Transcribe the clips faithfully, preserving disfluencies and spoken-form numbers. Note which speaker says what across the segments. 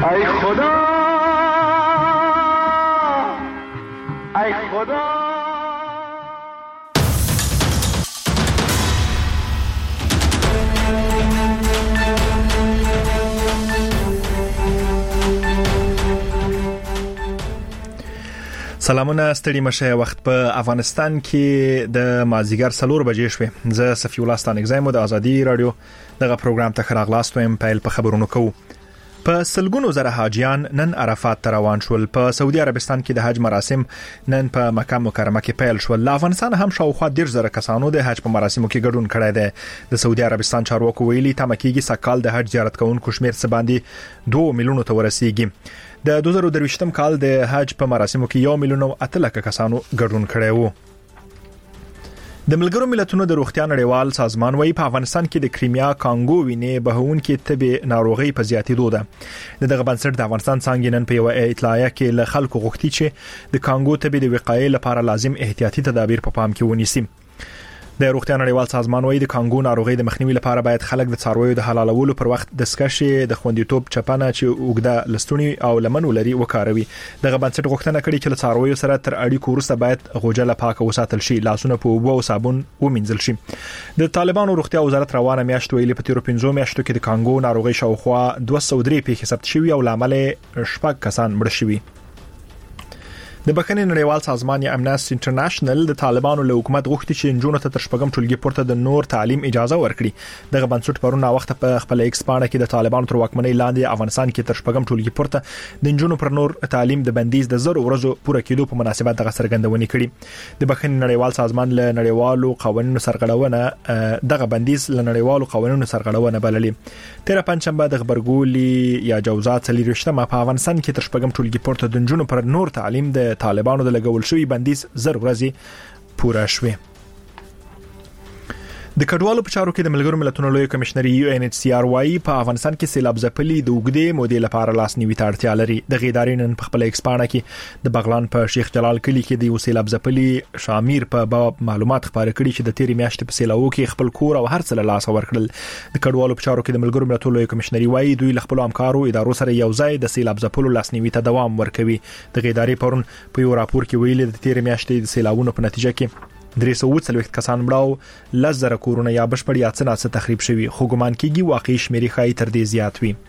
Speaker 1: ای خدا ای خدا.
Speaker 2: سلامونه ستړي مشه. وخت په افغانستان کې د مازیګر څلور بجې شوې. زه صفی الله ستانګزایم د ازادي رادیو دغه پروګرام ته خراغلاست ويم. پیل په خبرونو کوو. په سلګونو زره حاجیان نن عرفات ته روان شول. په سعودي عربستان کې د حج مراسم نن په مکه مکرمه کې پیل شول. له افغانستان هم شاوخوا ډیر زره کسانو د حج په مراسمو کې ګډون کړی دی. د سعودي عربستان چارواکو ویلي تمه کېږي سکهال د حج زیارت کوونکو شمیر څه باندې دوه میلیونو ته ورسیږي. د دوه زره درویشتم کال د حج په مراسمو کې یو میلیون او اته لک کسانو ګډون کړی وو. د ملګرو ملتونو د روغتیا نړیوال سازمان وايي په افغانستان کې د کریمیا کانګو وینې بهون کې تبه ناروغي په زیاتېدو ده. دغه بنسټ د افغانستان څنګه نن په یو اطلاعیه کې له خلکو غوښتي چې د کانګو تبه د وقایې لپاره لازم احتیاطي تدابیر په پام کې ونیسي. د روغتیا نړیوال سازمان وايي د کانګو ناروغي د مخنیوي لپاره باید خلک د څارویو د حلالولو پر وخت د سکشي د خوندیتوب چپنه چې اوګده لستونی او لمنو لري وکاروي. دغه بنسټ غوښتنه کړې چې له څارویو سره تر اړیکو وروسته باید غوجله پاکه وساتل شي، لاسونه په اوبو او صابون ومینځل شي. د طالبانو روغتیا وزارت روانه میاشت ویلي په تیرو پنځو میاشتو کې د کانګو ناروغي شاوخوا دوه سوه درې پیښې ثبت شوي او لامل شپږ کسان مړ شوي. د بخښنې نړیوال سازمان یا امنستي انټرنیشنل د طالبانو له حکومت غوښتي چې نجونو ته تر شپږم ټولګي پورته د نور تعلیم اجازه ورکړي. دغه بنسټ پرون وخت په خپل ایکس پاڼه کې د طالبانو تر واکمنۍ لاندې افغانستان کې تر شپږم ټولګي پورته د نجونو پر نور تعلیم د بندیز د زر ورځو پوره کېدو په مناسبت دغه څرګندونې کړې. د بخښنې نړیوال سازمان له نړیوالو قوانینو سرغړونه دغه بندیز له نړیوالو قوانینو سرغړونه بللې. تیر پنځشنبه د خبرګولي یا جوزات څلورشتمه په افغانستان کې تر شپږم ټولګي پورته د نجونو پر نور تعلیم د طالبانو د لګول شوی بندیز زر ورځې پوره شوه. د کډوالو په چارو کې د ملګرو ملتونو لوی کمشنر یو ان ایچ سی آر وايي په افغانستان کې سیلاب ځپلي د وګړي مودې لپاره لاسنیوي ته اړتیا لري. د غیدارین په خپل ایکس پاڼه کې د بغلان په شیخ جلال کلی کې د سیلاب ځپلي شامیر په باب معلومات خبره کړي چې د تیرې میاشتې په سیلاو کې خپل کور او هر څه له لاسه ورکړل. د کډوالو په چارو کې د ملګرو ملتونو لوی کمشنر وايي دوی له خپل همکارو ادارو سره یو ځای د سیلاب ځپلو لاسنیوي ته دوام ورکوي. د غیداري پرون په یو راپور کې ویلي د تیرې میاشتې د سیلاوونو په نتیجه کې درې سوه څلوېښت کسان مړاو، لزر کورونه یا بشپړ یا څه ناڅه تخریب شوي، خو ګمان کېږي واقعي شمیرې ښایي تر دې زیات وي.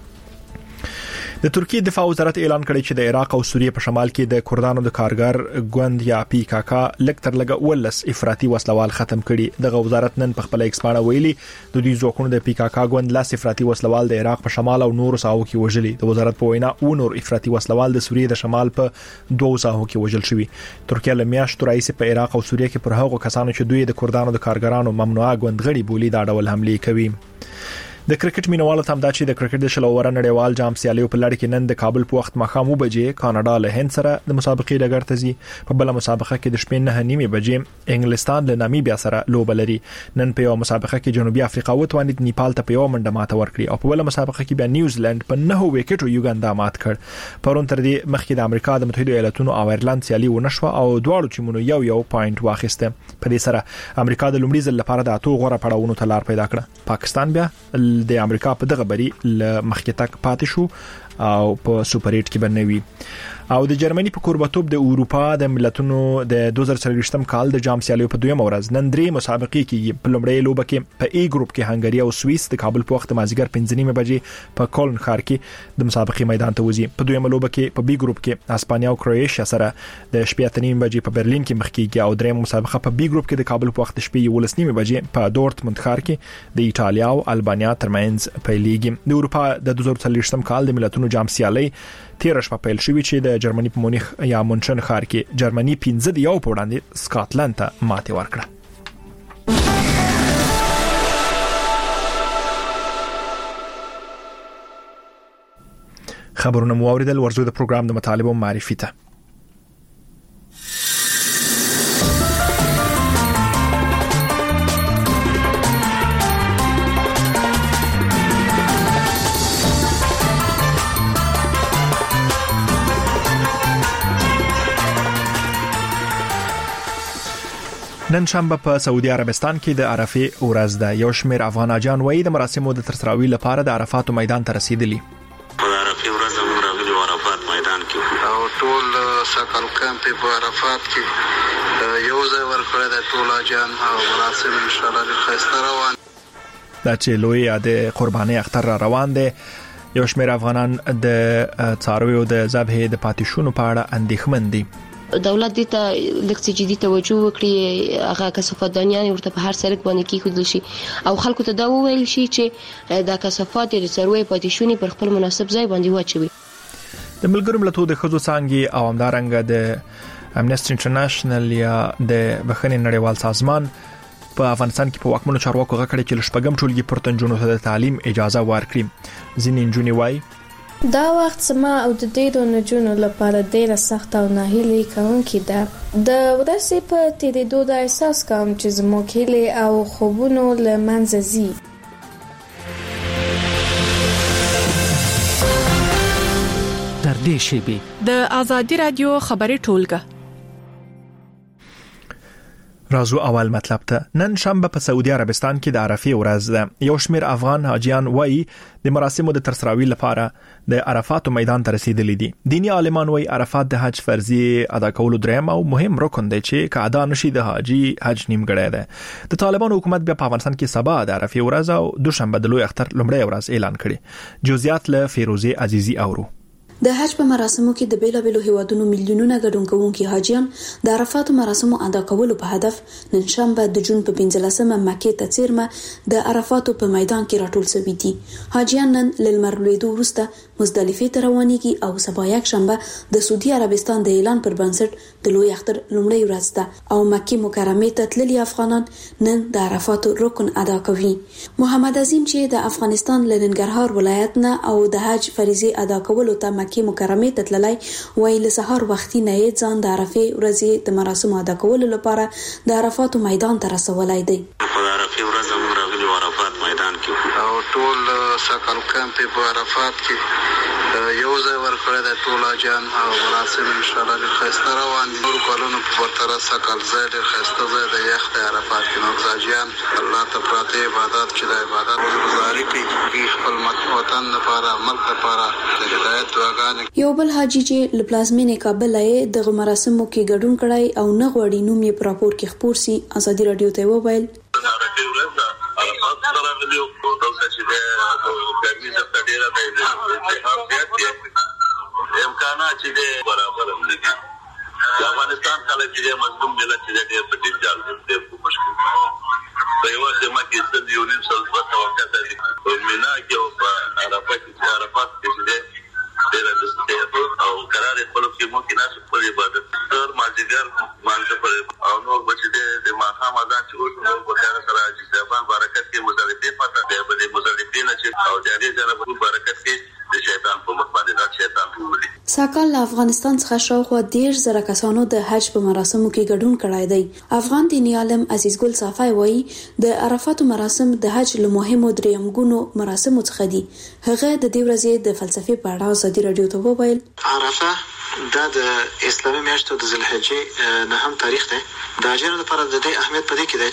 Speaker 2: د ترکیه دفاع وزارت اعلان کړی چې د عراق او سوریه په شمال کې د کردانو د کارګر ګوند یا پی کا کا لکتر لګه ولس افراطي وسلوال ختم کړي. دغه وزارت نن په خپل ایکس پاڼه ویلي د دوی ځواکونو د پی کا کا ګوند لاس افراطي وسلوال د عراق په شمال او نورو ساحو کې وژلي. د وزارت په وینا او نور افراطي وسلوال د سوریه د شمال په دوه ساحو کې وژل شوي. ترکیه له میاشتو راځي په عراق او سوریه کې پر هغو کسانو چې دوی د کردانو د کارګرانو ممنوعه ګوند غړي بولي دا ډول حمله کوي. د کرکټ مینوالو ته هم دا چې د کرکټ د شلو ور نړیوال جام سیالیو په لړ کې نن د کابل په وخت مخامو بجې کاناډا له هند سره د مسابقې ډګر ته ځي. په بل مسابقه کې د شپې نه نیمه بجې انګلستان له نامیبیا سره لوبه لري. نن په یو مسابقه کې جنوبي افریقا وتوانید نیپال ته په یو منډه ماته ورکړي او په بل مسابقه کې بیا نیوزیلند په نه وکټو یوګاندا مات کړ. پرون تر دې مخکې د امریکا د متحده ایالاتونو او ایرلند سیالي ونشوه او دواړو ټیمونو یو یو پوینټ واخیسته. په دې سره امریکا د لومړي ځل لپاره د اتو غوړه پړاوونو ته لار پیدا کړه. پاکستان بیا د امریکا په غبري ل مخکې تک پاتې شو او په سوپر ایټ کې بنوي. او د جرمني په کوربتوب د اروپا د ملتونو د دوه زره څلوېښتم کال د جام سیالیو په دویمه ورځ نن درې مسابقې کې په لومړۍ لوبه کې په ای ګروپ کې هنګري او سوئیس د کابل په وخت مازیګر پنځه نیمه بجې په کولن ښار کې د مسابقې میدان ته وځي. په دویمه لوبه کې په بی ګروپ کې اسپانیا او کرواتیا سره د شپې اته نیمه بجې په برلین کې مخ کېږي او درېمه مسابقه په بی ګروپ کې د کابل په وخت شپې یولس نیمه بجې په دورتموند ښار کې د ایټالیا او البانیا ترمنځ پیلېږي. د اروپا د دوه زره څلوېښتم کال د ملتونو جام سیالي تیر شپه پیل شوې چې د جرمني په مونیخ یا مونشن ښار کې جرمني پنځه د یو په وړاندې سکاټلند ته ماتې ورکړه. خبرونه مو اوریدل. ورزو د پروګرام د مطالبو معرفي ته نن شنبه په سعودي عربستان کې د عرفه ورځ ده. یو شمېر افغان حاجیان وایي د مراسمو د ترسراوي لپاره د عرفات میدان ته رسیدلی.
Speaker 3: په عرفه ورځ ټول سکل کمپ په عرفات کې یو ځای ورکړی د ټول اجان او مراسم ان شاء الله خسته روان
Speaker 2: دا چې لوی د قرباني اختر را روان دي. یو شمېر افغانان د څارویو د ذبح د پاتې شونو په اړه اندېښمن دي.
Speaker 4: دولت دې ته لکه جدي توجه وکړي، هغه کثافاتدانیان ورته په هر سړک باندې کېښودل شي او خلکو ته دا وویل شي چې د کثافات د څارویو پاتې شونې پر خپل مناسب ځای باندې واچوي.
Speaker 2: د ملګرو ملتونو د ښځو څانګې او همدارنګه د امنیسټي انټرنیشنل یا د بخښنې نړیوال سازمان په افغانستان کې په واکمنو چارواکو غږ کړی چې لشپږم ټولګي پورته نجونو ته د تعلیم اجازه ورکړي. ځینې نجونې وایي
Speaker 5: دا وخت سما او د ډیرو نجونو لپاره ډیره سخت او ناهیلي کوونکی ده. د ورځې په تیریدو دا احساس کوم چې زموږ هیلې او خوبونه له منځه ځي.
Speaker 6: تر دې شیبې
Speaker 7: د آزادي رادیو خبري ټولګه
Speaker 2: رازو اول مطلب ته. نن شنبه په سعودي عربستان کې د عرفه ورځ ده. یو شمېر افغان حاجیان وایي د مراسمو د ترسراوي لپاره د عرفات میدان ته رسیدلي دي. دینی عالمان وایي عرفات د حج فرضیه ادا کولو دریم او مهم رکن دی چې که ادا نشي د حاجی حج نیمګړی دی. د طالبانو حکومت بیا په افغانستان کې سبا د عرفه ورځ او دوشنبه د لوی اختر لومړی ورځ اعلان کړي. جزئیات له فیروزه عزیزی اورو.
Speaker 8: د حج په مراسمو کې د بیلابېلو هیوادونو میلیونونه ګډون کوونکي حاجیان د عرفات مراسمو ادا کولو په هدف نن شنبه د جون په پنځلسمه مکې ته څیرمه د عرفات په میدان کې راټول شوي دي. حاجیان نن له لمر لوېدو وروسته مزدلفه ته روانېږي او سبا یک شنبه د سعودي عربستان د اعلان پر بنسټ د لوی اختر لومړی ورځ ده او مکې مکرمه ته تللي افغانان نن د عرفات رکن ادا کوي. محمد عظیم چې د افغانستان له ننګرهار ولایت نه او د حج فریضه ادا کولو ته مکې مکرمه ته تللی وای له سحر وختي نه یې ځان د عرفه ورځې د مراسمو ادا کولو لپاره د عرفات میدان ته رسولای دی.
Speaker 3: په عرفه ورځ موږ راغلي عرفات میدان کې او ټول سکل کمپ په عرفات کې یو ځای ورکړی د ټول اجان او مراسم ان شاء الله خسته روان دي. نور کلونو په ورتره سکل ځای ډېر خسته ځای د یخ د عرفات کې نو اجان الله ته پراته عبادت چې د عبادت گزاري کوي خپل وطن لپاره ملک لپاره د هدایت دعاګانې.
Speaker 8: یو بل حاجی چې له پلازمینې کابل یې د مراسمو کې ګډون کړی او نه غوړي نوم یې پر راپور کې خپور سي. ازادي رادیو ته وویل
Speaker 3: امکانات چې برابر هم دي. د افغانستان خلک چې مظلوم ملت چې ډېر په دې جال دي په مشکل په یو وخت کې څه دی ونیم سل په توګه د مینا کې او په عرفات کې عرفات کې ډېر د ستې او قرار خپل کې مو کې ناس په عبادت تر ماجګر مانځ په او نو بچي د ماخام اذان چې اوس په خیر سره چې ځبان برکت کې مزارفه پته دی په دې مزارفه نه چې او جاري جنا په برکت کې د شیطان په مخ باندې د شیطان په ولي.
Speaker 8: ساکال له افغانستان څخه شاوخوا ډیر زره کسانو د حج په مراسمو کې ګډون کړی دی. افغان دیني عالم عزیز ګل صافی وایي د عرفات مراسم د حج له مهمو دریمګونو مراسمو څخه دي. هغه د دې ورځې د فلسفي په اړه ازادي رادیو ته وویل
Speaker 9: عرفه دا د اسلامي میاشتو د ذوالحجې نه هم تاریخ دی. د حاجیانو لپاره د دې اهمیت په دې کې دی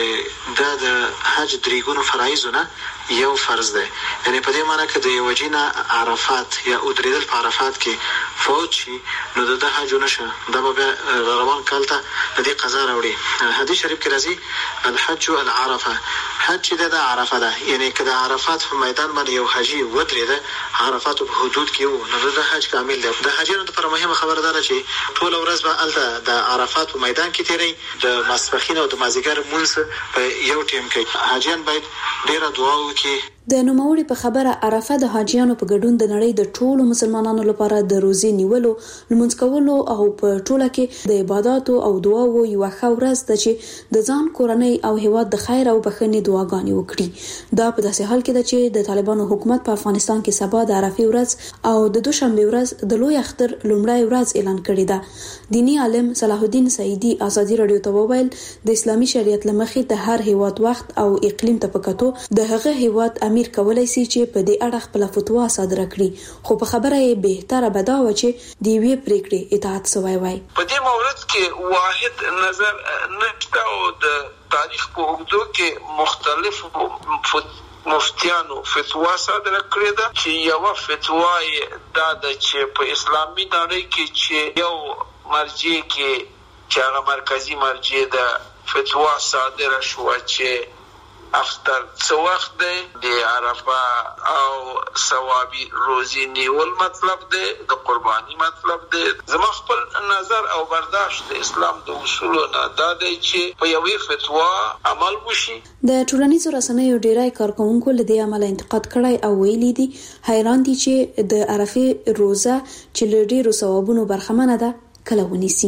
Speaker 9: چې دا د حج دریګونو فرایضونه یو فرض دی. یعنی په دې معنی کې د یو جینا عرفات یا ادریدل په عرفات کې فوت شي نو د حج نشه دا به روان کال ته د دې قضا راوړي. حدیث شریف کې راځي الحج العرفه حج د عرفه ده. یعنی که د عرفات په میدان باندې یو حاجی ودرېده عرفات په حدود کې وو نو د حج کامل دی. د حاجیانو لپاره مهمه خبره ده چې ټول ورځ به الته د عرفات په میدان کې تیری د ماسپخین او د مازیګر مونږ په یو ټیم کې حاجیان باید ډیره دعا وکړي.
Speaker 8: د نوموړي په خبره عرفه د حاجیانو په ګډون د نړۍ د ټولو مسلمانانو لپاره د روزي نیولو لمونځ کولو او په ټوله کې د عبادتو او دعاو یو ښه ورځ ده چې د ځان کورنۍ او هیواد د خیر او بخښنې دعاګانې وکړي. دا په داسې حال کې ده چې د طالبانو حکومت په افغانستان کې سبا د عرفه ورځ او د دوشنبه ورځ د لوی اختر لومړی ورځ اعلان کړی ده. دینی عالم صلاح الدین سعیدی ازادي رادیو ته وویل د اسلامي شریعت لمخې د هر هیواد وخت او اقلیم ته پکاتو د هغه هیواد امیر کولای شي چې په دې اړه خپل فتوا صادره کړي. خو په خبره یې بهتره بدا و چې دی وی پریکړې اطاعت سوی وای.
Speaker 10: په دې مورد کې واحد نظر نشته او د تاریخ په اوږدو کې مختلف مفتیانو فتوا صادره کړې ده چې یو فتوا یې دا ده چې په اسلامي نړۍ کې چې یو مرجع کې چې هغه مرکزی مرجع ده فتوا صادره شو چې افتر څو وخت دی د عرفه او ثوابي روزي نیول مطلب دی د قرباني مطلب دی. زما خپل نظر او برداشت د اسلام د اصولو نه دا دی چې په یوې فتوا عمل وشي.
Speaker 8: د ټولنیزو رسنیو ډیری کارکونکو له دې عمل انتقاد کړی او ویلي دي حیران دي چې د عرفه روزه چې له ډیرو ثوابونو برخمنه ده کله ونیسي.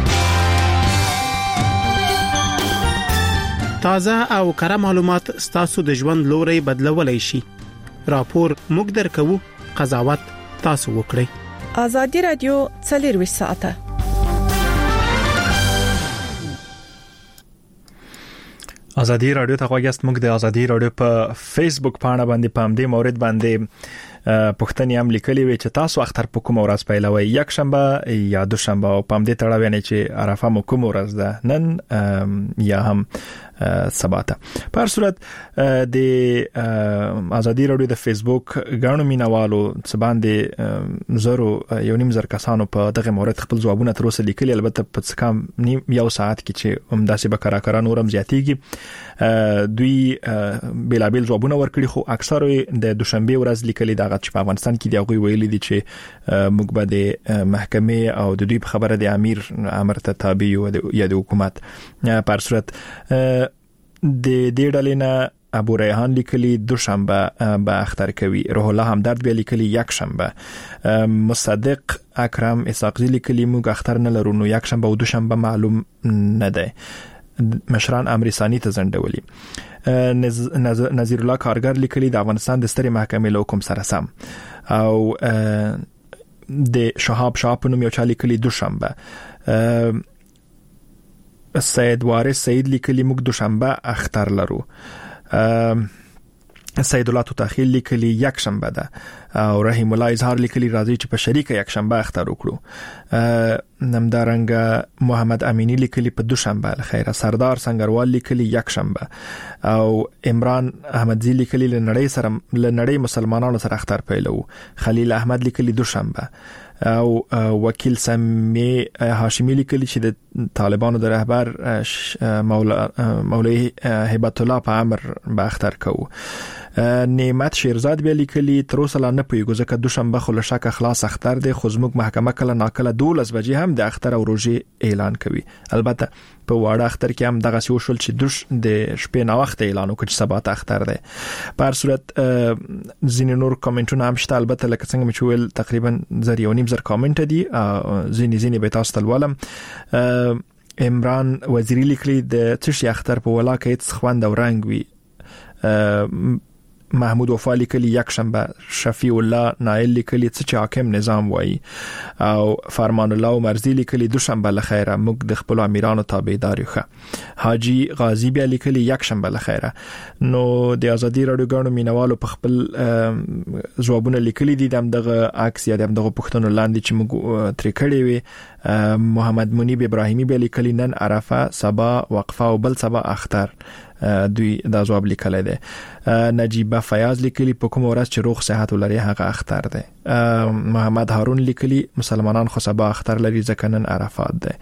Speaker 11: تازه او کره معلومات ستاسو د ژوند لوري بدلولای شي. راپور موږ درکو، قضاوت تاسو وکړئ.
Speaker 7: ازادي رادیو څلور ساعته
Speaker 2: ازادي رادیو ته غواړئ موږ د ازادي رادیو په فیسبوک پاڼه باندې پام دې مورید باندې پښتني هم لیکلي وي چې تاسو اختر په کوم ورځ پیلوي، یک شنبه یا دوشنبه، او پام دې تړاو نه چې عرفه مو کوم ورځ ده، نن یا هم سباته. په هر صورت د ازادي رادیو د فیسبوک غاڼو مینوالو څبان دي زرو یو نیم زر کسانو په دغه مورد خپل ځوابونه تر اوسه لیکلي، البته په څه کم نیم یو ساعت کې چې همداسې به کرا نورم زیاتیږي. دوی بلابل ځوابونه ورکړي، خو اکثره د دوشنبه ورځ لیکلي دا چې په افغانستان کې دی هغه ویلي دي چې موږ به د محکمې او د دوی په خبره د امیر امر ته تابع یو یا د حکومت. په هر صورت د دې ډلې نه ابو ریحان لیکلي دوشنبه به اختر کوي، روح الله همدرد به لیکلي یک شنبه، مصدق اکرم اسحاقی لیکلي موږ اختر نه لرو نو یک شنبه او دوشنبه معلوم نه ده. مشران امریسانی ته زندولي. نذیر الله کارګر لیکلي د افغانستان د سترې محکمې له حکم سره سم، او د شهاب شاه په نوم یو چا لیکلي دوشنبه. سید وارث سید لیکلي موږ دوشنبه اختر لرو. سید الله توتاخیل لیکلي یک شنبه ده، او رحیم الله اظهار لیکلي راځي چې په شریکه یک شنبه اختر وکړو. نمدارنګ محمد امینی لیکلي په دوشنبه الخير. سردار سنگروال لیکلي یک شنبه، او عمران احمدزی لیکلي لنړی سره لنړی مسلمانانو سره اختر پیلو. خلیل احمد لیکلي دوشنبه، او وکیل سمی هاشمی لیکلي چې د طالبانو د رهبر مولا مولوی هبت الله په امر به اختر کوو. نعمت شیرزاد به لیکلي تر اوسه لا نه پوهیږو ځکه دوشنبه خو له شک خلاص اختر دی، خو زموږ محکمه کله ناکله دولس بجې هم د اختر او روزي اعلان کوي. البته په واړه اختر کې هم دغه څه وشول چې دوش د شپې نه وخت اعلان وکړ چې سبا اختر دی. په هر صورت ځینې نور کامنټونه هم شته، البته لکه څنګه مې ویل تقریبا زر یو نیم زر کامنټ دي، ځینې ځینې به تاسو ته ولولم. عمران وزیری لیکلي د تشي اختر په ولا کې هیڅ خوند او رنگ وي. محمود وفا لیکلي یک شنبه. شفیع الله نائل لیکلي چې حاکم نظام وایي، او فرمان الله مرزي لیکلي دوشنبه لخيره موږ د خپل امیرانو تابعدار یو. حاجی غازی بیا لیکلي یک شنبه لخيره. نو د ازادي رادیو غاڼو مینوالو په خپل ځوابونه لیکلي دي دغه عکس یا دغه پښتون لاندې چې موږ ترې کړی وي. محمد منیب ابراهیمی بیا لیکلي نن عرفه، سبا وقفه او بل سبا اختر. دوی دا جواب لیکلی دی. نجیبه فیاض لیکلی په کوم ورځ چې روغ صحت ولري هغه اختر دی. محمد هارون لیکلی مسلمانان خو سبا اختر لري ځکه نن عرفات دی.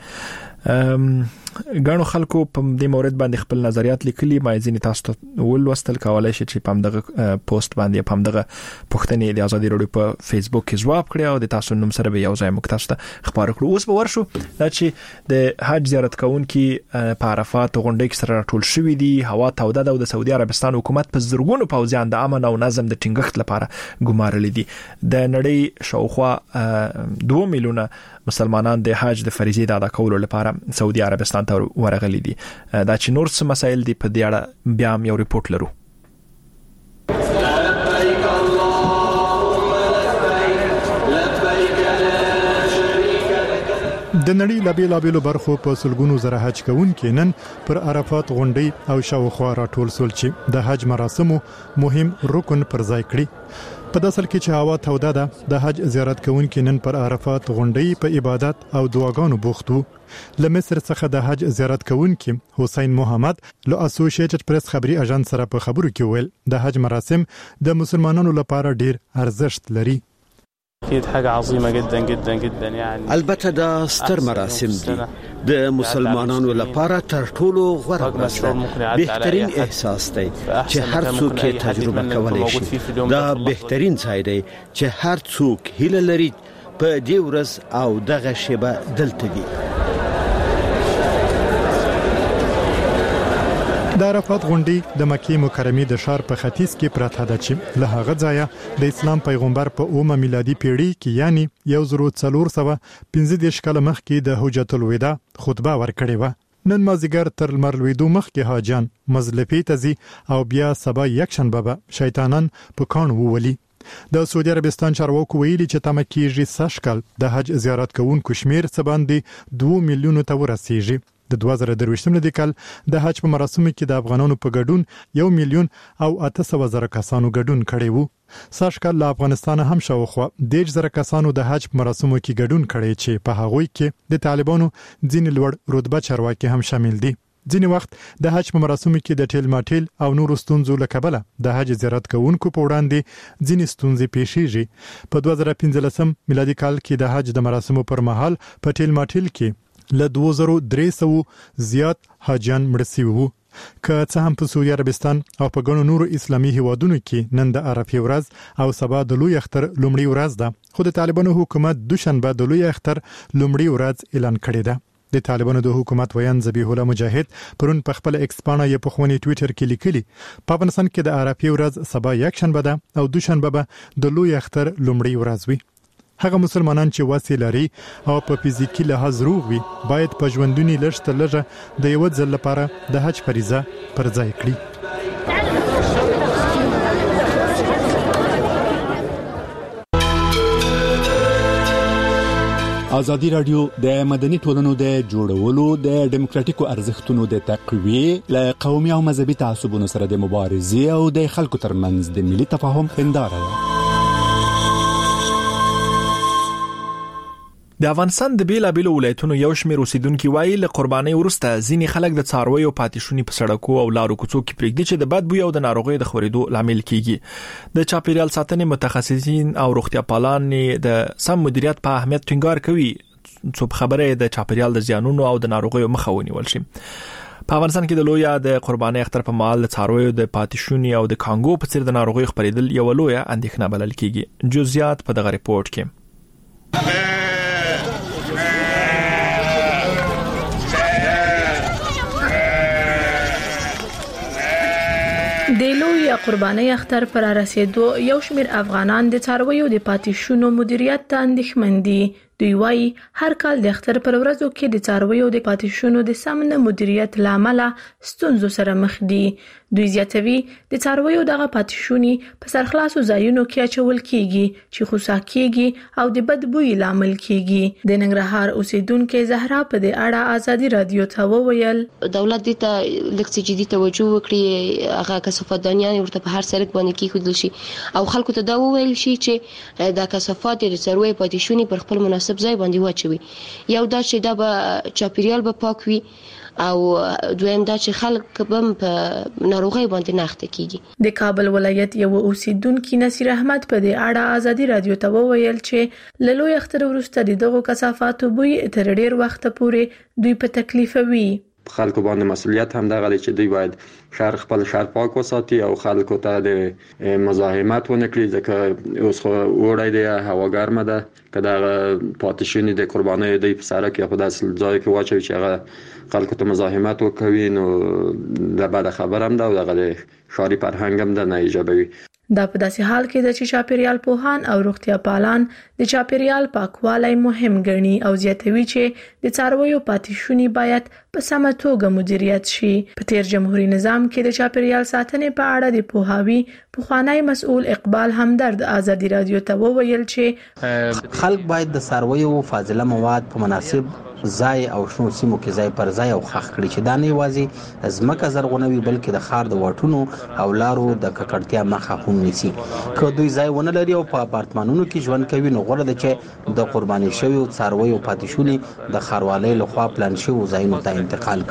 Speaker 2: غاڼو خلکو په دې مورید باندې خپل نظریات لیکلي، ما ځینې تاسو ته ولوستل کولای شي چې په دغه پوسټ باندې په دغه پوښتنې د ازادي رادیو په فیسبوک کې جواب کړی او د تاسو نوم سره به یو ځای موږ تاسو ته خبرو کړو. اوس به ورشو چې د حج زیارت کوونکي په عرفات غونډې کې سره ټول شوې دي. هوا توده ده او د سعودي عربستان حکومت په زرګونو پوځیان د امن او نظم د ټینګښت لپاره ګمارلي دي. د نړۍ شاوخوا دوه میلیونه مسلمانان د حج د فریضې د ادا کولو لپاره سعودي عربستان ته ورغلي دي. دا چې نور څه مسایل دي په دې اړه بیا هم یو ریپورت لرو.
Speaker 12: د نړۍ لابي لابلو برخو په سلګونو زره حج کوونکي نن پر عرفات غونډې او شاوخوا راټول سول چې د حج مراسمو مهم رکن پر ځای کړي. په داسل کې چې هوا توده ده د حج زیارت کوونکو نن پر عرفات غونډې په عبادت او دعاګانو بوخت وو. له مصر څخه د حج زیارت کوونکو حسین محمد له اسوسییټډ پریس خبري اژانس سره په خبرو کې ویل د حج مراسم د مسلمانانو لپاره ډیر ارزښت لري.
Speaker 13: اكيد حاجه عظيمه جدا جدا جدا يعني
Speaker 14: البته دا ستر مراسم دي د مسلمانانو لپاره تر ټولو غوره مراسم بهترین احساس دی چې هر څوک یې تجربه کولای شي. دا بهترین ځای دی چې هر څوک هیله لري په دې ورځ او دغه شیبه دلته دي.
Speaker 12: د عرفات غونډې د مکه مکرمه د ښار په ختیځ کې پراته ده چې له هغه ځایه د اسلام پیغمبر په اومه میلادي پیړۍ کې یعنی یو زر څلور سوه پنځه دېرش کال مخکې د حجۃ الوداع خطبه ورکړې و. نن مازیګر تر لمر لوېدو مخکې حاجیان مزدلفې ته ځي او بیا سبا یکشنبه به شیطانان په کان وولي. د سعودي عربستان چارواکو ویلي چې تمه کېږي سږ کال د حج زیارت کوونکو شمیر څه باندې دوه میلیونو ته ورسیږي. د دوه زره درویشتم لدی کال د حج په مراسمو کې د افغانانو په ګډون یو میلیون او اته سوه زره کسانو ګډون کړی وو. سږ کال له افغانستان هم شاوخوا دیرش زره کسانو د حج په مراسمو کې ګډون کړی چې په هغوی کې د طالبانو ځینې لوړ رتبه چارواکي هم شامل دي. ځینې وخت د حج په مراسمو کې د ټیل ماټیل او نورو ستونزو له کبله د حج زیارت کوونکو په وړاندې ځینې ستونزې پیښیږي. په دوه زره پنځلسم میلادي کال کې د حج د مراسمو پر مهال په ټیل ماټیل کې له دوه زره درې سوه زیات حاجیان مړ شوي وو. که څه هم په سعودي عربستان او په ګڼو نورو اسلامي هیوادونو کې نن د عرفې ورځ او سبا د لوی اختر لومړی ورځ ده، خو د طالبانو حکومت دوشنبه د لوی اختر لومړی ورځ اعلان کړی ده. د طالبانو د حکومت ویان ذبیح الله مجاهد پرون په خپل ایکس پاڼه یې په خونی ټوئیټر کې لیکلي په افغانستان کې د عرفې ورځ سبا یکشنبه ده او دوشنبه به د لوی اختر لومړی ورځ وي. هغه مسلمانان چې وسې لري او په فزیکی لحاظ روغ وي باید په ژوندونی لږ تر لږه د یو ځل لپاره د حج فریضه پر ځای کړي.
Speaker 15: ازادي رادیو د مدني ټولنو د جوړولو د ډیموکراتیکو ارزښتونو د تقویه له قومي او مذهبي تعصبونو سره د مبارزې او د خلکو ترمنځ د ملي تفاهم هنداره ده.
Speaker 2: د افغانستان د بیلابېلو ولایتونو یو شمېر اوسیدونکو وایي له قربانۍ وروسته ځینې خلک د څارویو پاتې شونې په سړکو او لارو کوڅو کې پرېږدي چې د بد بوی او د ناروغیو د خورېدو لامل کیږي. د چاپیریال ساتنې متخصصین او روغتیا پالان د سم مدیریت په اهمیت ټینګار کوي څو خبره د چاپیریال د زیانونو او د ناروغیو مخه ونیول شي. په افغانستان کې د لویا د قربانۍ اختر په مهال د څارویو د پاتې شونې او د کانګو په څیر د ناروغیو خپرېدل یو لویه اندېښنه بلل کیږي. جزئیات په دغه ریپورت کې.
Speaker 16: د لوی قربانۍ اختر پر رسیدو یو شمېر افغانان د څارویو د پاتې شونو مدیریت ته اندېښمن دي. دوی وايي هر کال د اختر پر ورځو کې د څارویو د پاتې شونو د سم نه مدیریت لامل ستونزو سره مخ دي. دوی زیاتوي د څارویو دغه پاتې شونې په سرخلاصو ځایونو کې اچول کیږي چې خوسا کیږي او د بد بوی لامل کیږي. د ننګرهار اوسیدونکو زهرا په دې اړه ازادي رادیو ته وویل
Speaker 4: دولت دې ته لکه جدي توجه وکړي، هغه کثافاتدانیان ورته په هر سړک باندې کېښودل شي او خلکو ته دا وویل شي چې دا کثافات د څارویو پاتې شونې پر خپل مناسب ځای باندې واچوي. یو دا چې دا به چاپیریال به پاک وي او دویم دا چې خلک به په ناروغي باندې نه اخته کیږي.
Speaker 16: د کابل ولایت یو اوسیدونکو نصیر احمد په دې اړه ازادي رادیو ته وویل چې له لوی اختر وروسته دغه کثافاتو بوی تر ډیر وخت پورې دوی په تکلیف وي.
Speaker 17: خلکو باندې مسؤلیت هم دغه چې دوی باید شهر خپل شهر پاک وساتي او خلکو ته د مزاحمت ونه کړي، ځکه اوس خو وړای دی هوا ګرمه ده که دغه پاتې شونې د قربانۍ دوی په سړک یا په داسې ځای کې واچوي چې هغه خلکو ته مزاحمت وکوي نو د بده خبره هم ده او دغه د ښاري فرهنګ هم ده نه ایجابوي.
Speaker 16: دا په داسې حال کې ده چې چاپیریال پوهان او روغتیا پالان د چاپیریال پاکوالی مهم ګڼي او زیاتوي چې د څارویو پاتې شونې باید په سمه توګه مدیریت شي. په تیر جمهوریت نظام کې د چاپیریال ساتنې په اړه د پوهاوي پخوانی مسؤل اقبال همدرد ازادي رادیو ته وویل چې
Speaker 18: خلک باید د څارویو فاضله مواد په مناسب ځای او شنو سیمو کې ځای پر ځای او خخ کړي چې دا نه یوازې ځمکه زرغونوي بلکې د ښار د واټونو او لارو د ککړتیا مخه هم نیسي. که دوی ځای ونه لري او په اپارتمانونو کې ژوند کوي نو غوره ده چې د قرباني شویو څارویو پاتې شوني د ښاروالۍ لخوا پلان شویو ځایونو ته انتقال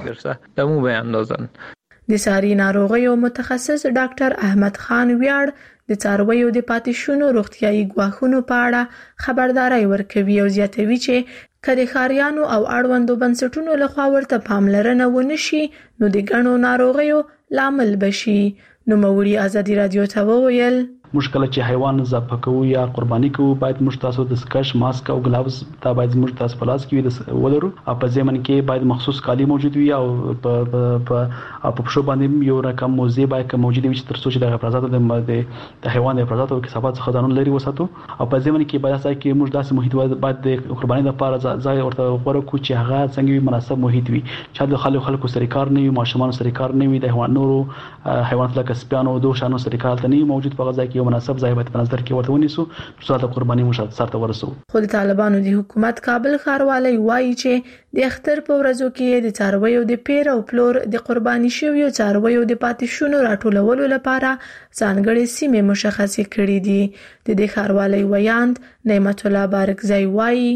Speaker 18: کړي.
Speaker 16: د ساري ناروغیو متخصص ډاکټر احمد خان ویاړ د څارویو د پاتې شونو روغتیايي ګواښونو په اړه خبرداري ورکوي او زیاتوي چې کله ښاریانو او اړوندو بنسټونو لخوا ورته پاملرنه ونشي نو د ګڼو ناروغیو لامل بشي. نو موري ازادي رادیو ته وویل
Speaker 19: موږ کله چې حیوان ذبح کوو یا قرباني کوو باید موږ تاسو د سکش ماسک او ګلاوز دا باید موږ تاسو په لاس کې ولرو او په ځمن کې باید مخصوص کالی موجود وي او په په په پښو باندې یو رقم موزه باید موجود وي چې تر څو چې د افرازاتو د د حیوان د افرازاتو کې ثبات څخه قانون لري وساتو او په ځمن کې باید ځکه کې موږ داسې محیط باید د قرباني لپاره ځای ورته غوړو کو چې هغه څنګه مناسب محیط وي چې د خلکو خلکو سره کار نه وي ماشومان سره کار نه وي د حیواناتو حیوانات لکه سپیانو دوه شانو سره کار ته نه موجود په ځای کې یو مناسب ځای باید په نظر کې ورته ونیسو چې د قرباني مشات سره ورسو.
Speaker 16: خو د طالبانو د حکومت کابل ښاروالۍ وایي چې د اختر په ورځو کې د څارویو د پیر او پلور د قرباني شویو څارویو د پاتې شونو راټولولو لپاره ځانګړي سیمې مشخصې کړې دي. د دې ښاروالۍ ویاند نعمت الله بارکزی وایي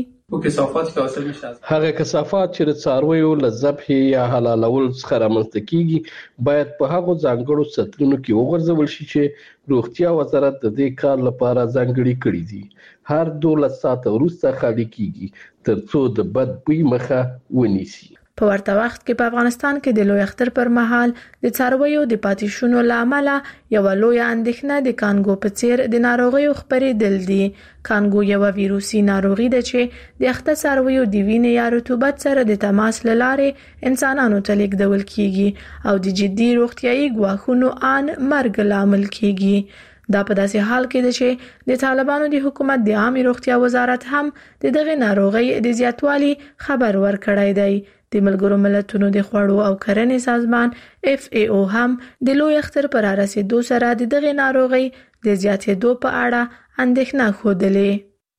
Speaker 20: هغه کثافات چې د څارویو له ذبح یا حلالول څخه رامنځته کیږي باید په هغو ځانګړو سطرونو کې وغورځول شي چې روغتیا وزارت د دې کار لپاره ځانګړي کړي دي. هر دولس ساعته وروسته خالي کیږي ترڅو د بد بوی مخه ونیسي.
Speaker 16: په ورته وخت کې په افغانستان کې د لوی اختر پر مهال د څارویو د پاتې شونو لامل یو لوی اندېښنه د کانګو په څیر د ناروغیو خپرېدل دي. کانګو یو ویروسي ناروغي ده چې د اخته څارویو د وینې یا رطوبت سره د تماس له لارې انسانانو ته لیږدول کیږي او د جدي روغتیايي ګواښونو ان مرګ لامل کیږي. دا په داسې حال کې ده چې د طالبانو د حکومت د عامه روغتیا وزارت هم د دغه ناروغي د زیاتوالي خبر ورکړی دی. د ملګرو ملتونو د خوړو او کرنې سازمان اف ای او هم د لوی اختر پر رسیدو سره د دغه ناروغي د زیاتېدو په اړه اندېښنه خوده.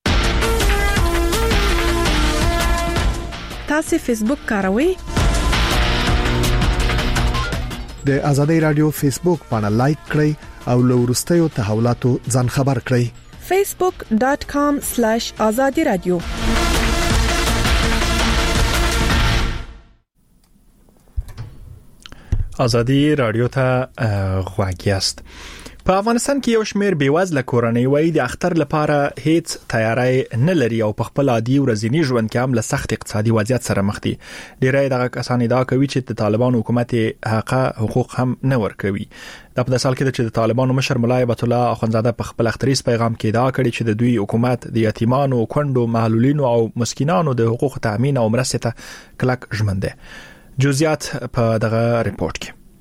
Speaker 7: تاسو فیسبوک کاروئ؟
Speaker 21: د ازادي رادیو فیسبوک باندې لایک کړئ او له وروستیو تحولاتو ځان خبر کړئ.
Speaker 7: facebook dot com slash azadi radio.
Speaker 2: ازادي رادیو ته غواړی است. په افغانستان کې یو شمېر بیوزله کورنۍ وایي د اختر لپاره هیڅ تیاری نه لري او په خپل عادي ورځنی ژوند کې هم له سخت اقتصادي وضعیت سره مخ دي. ډیری دغه کسان ادعا کوي چې د طالبانو حکومت حق حقوق هم نه ورکوي. دا په داسال کې چې د طالبانو مشر مولا هیبت الله اخوندزاده په خپل اختریز پیغام کې ادعا کړې چې د دوی حکومت د یتیمانو، کونډو، محلولینو او مسکینانو د حقوق تامین او مرستې ته کلک ژمن دی. جزئیات په دغه ریپورت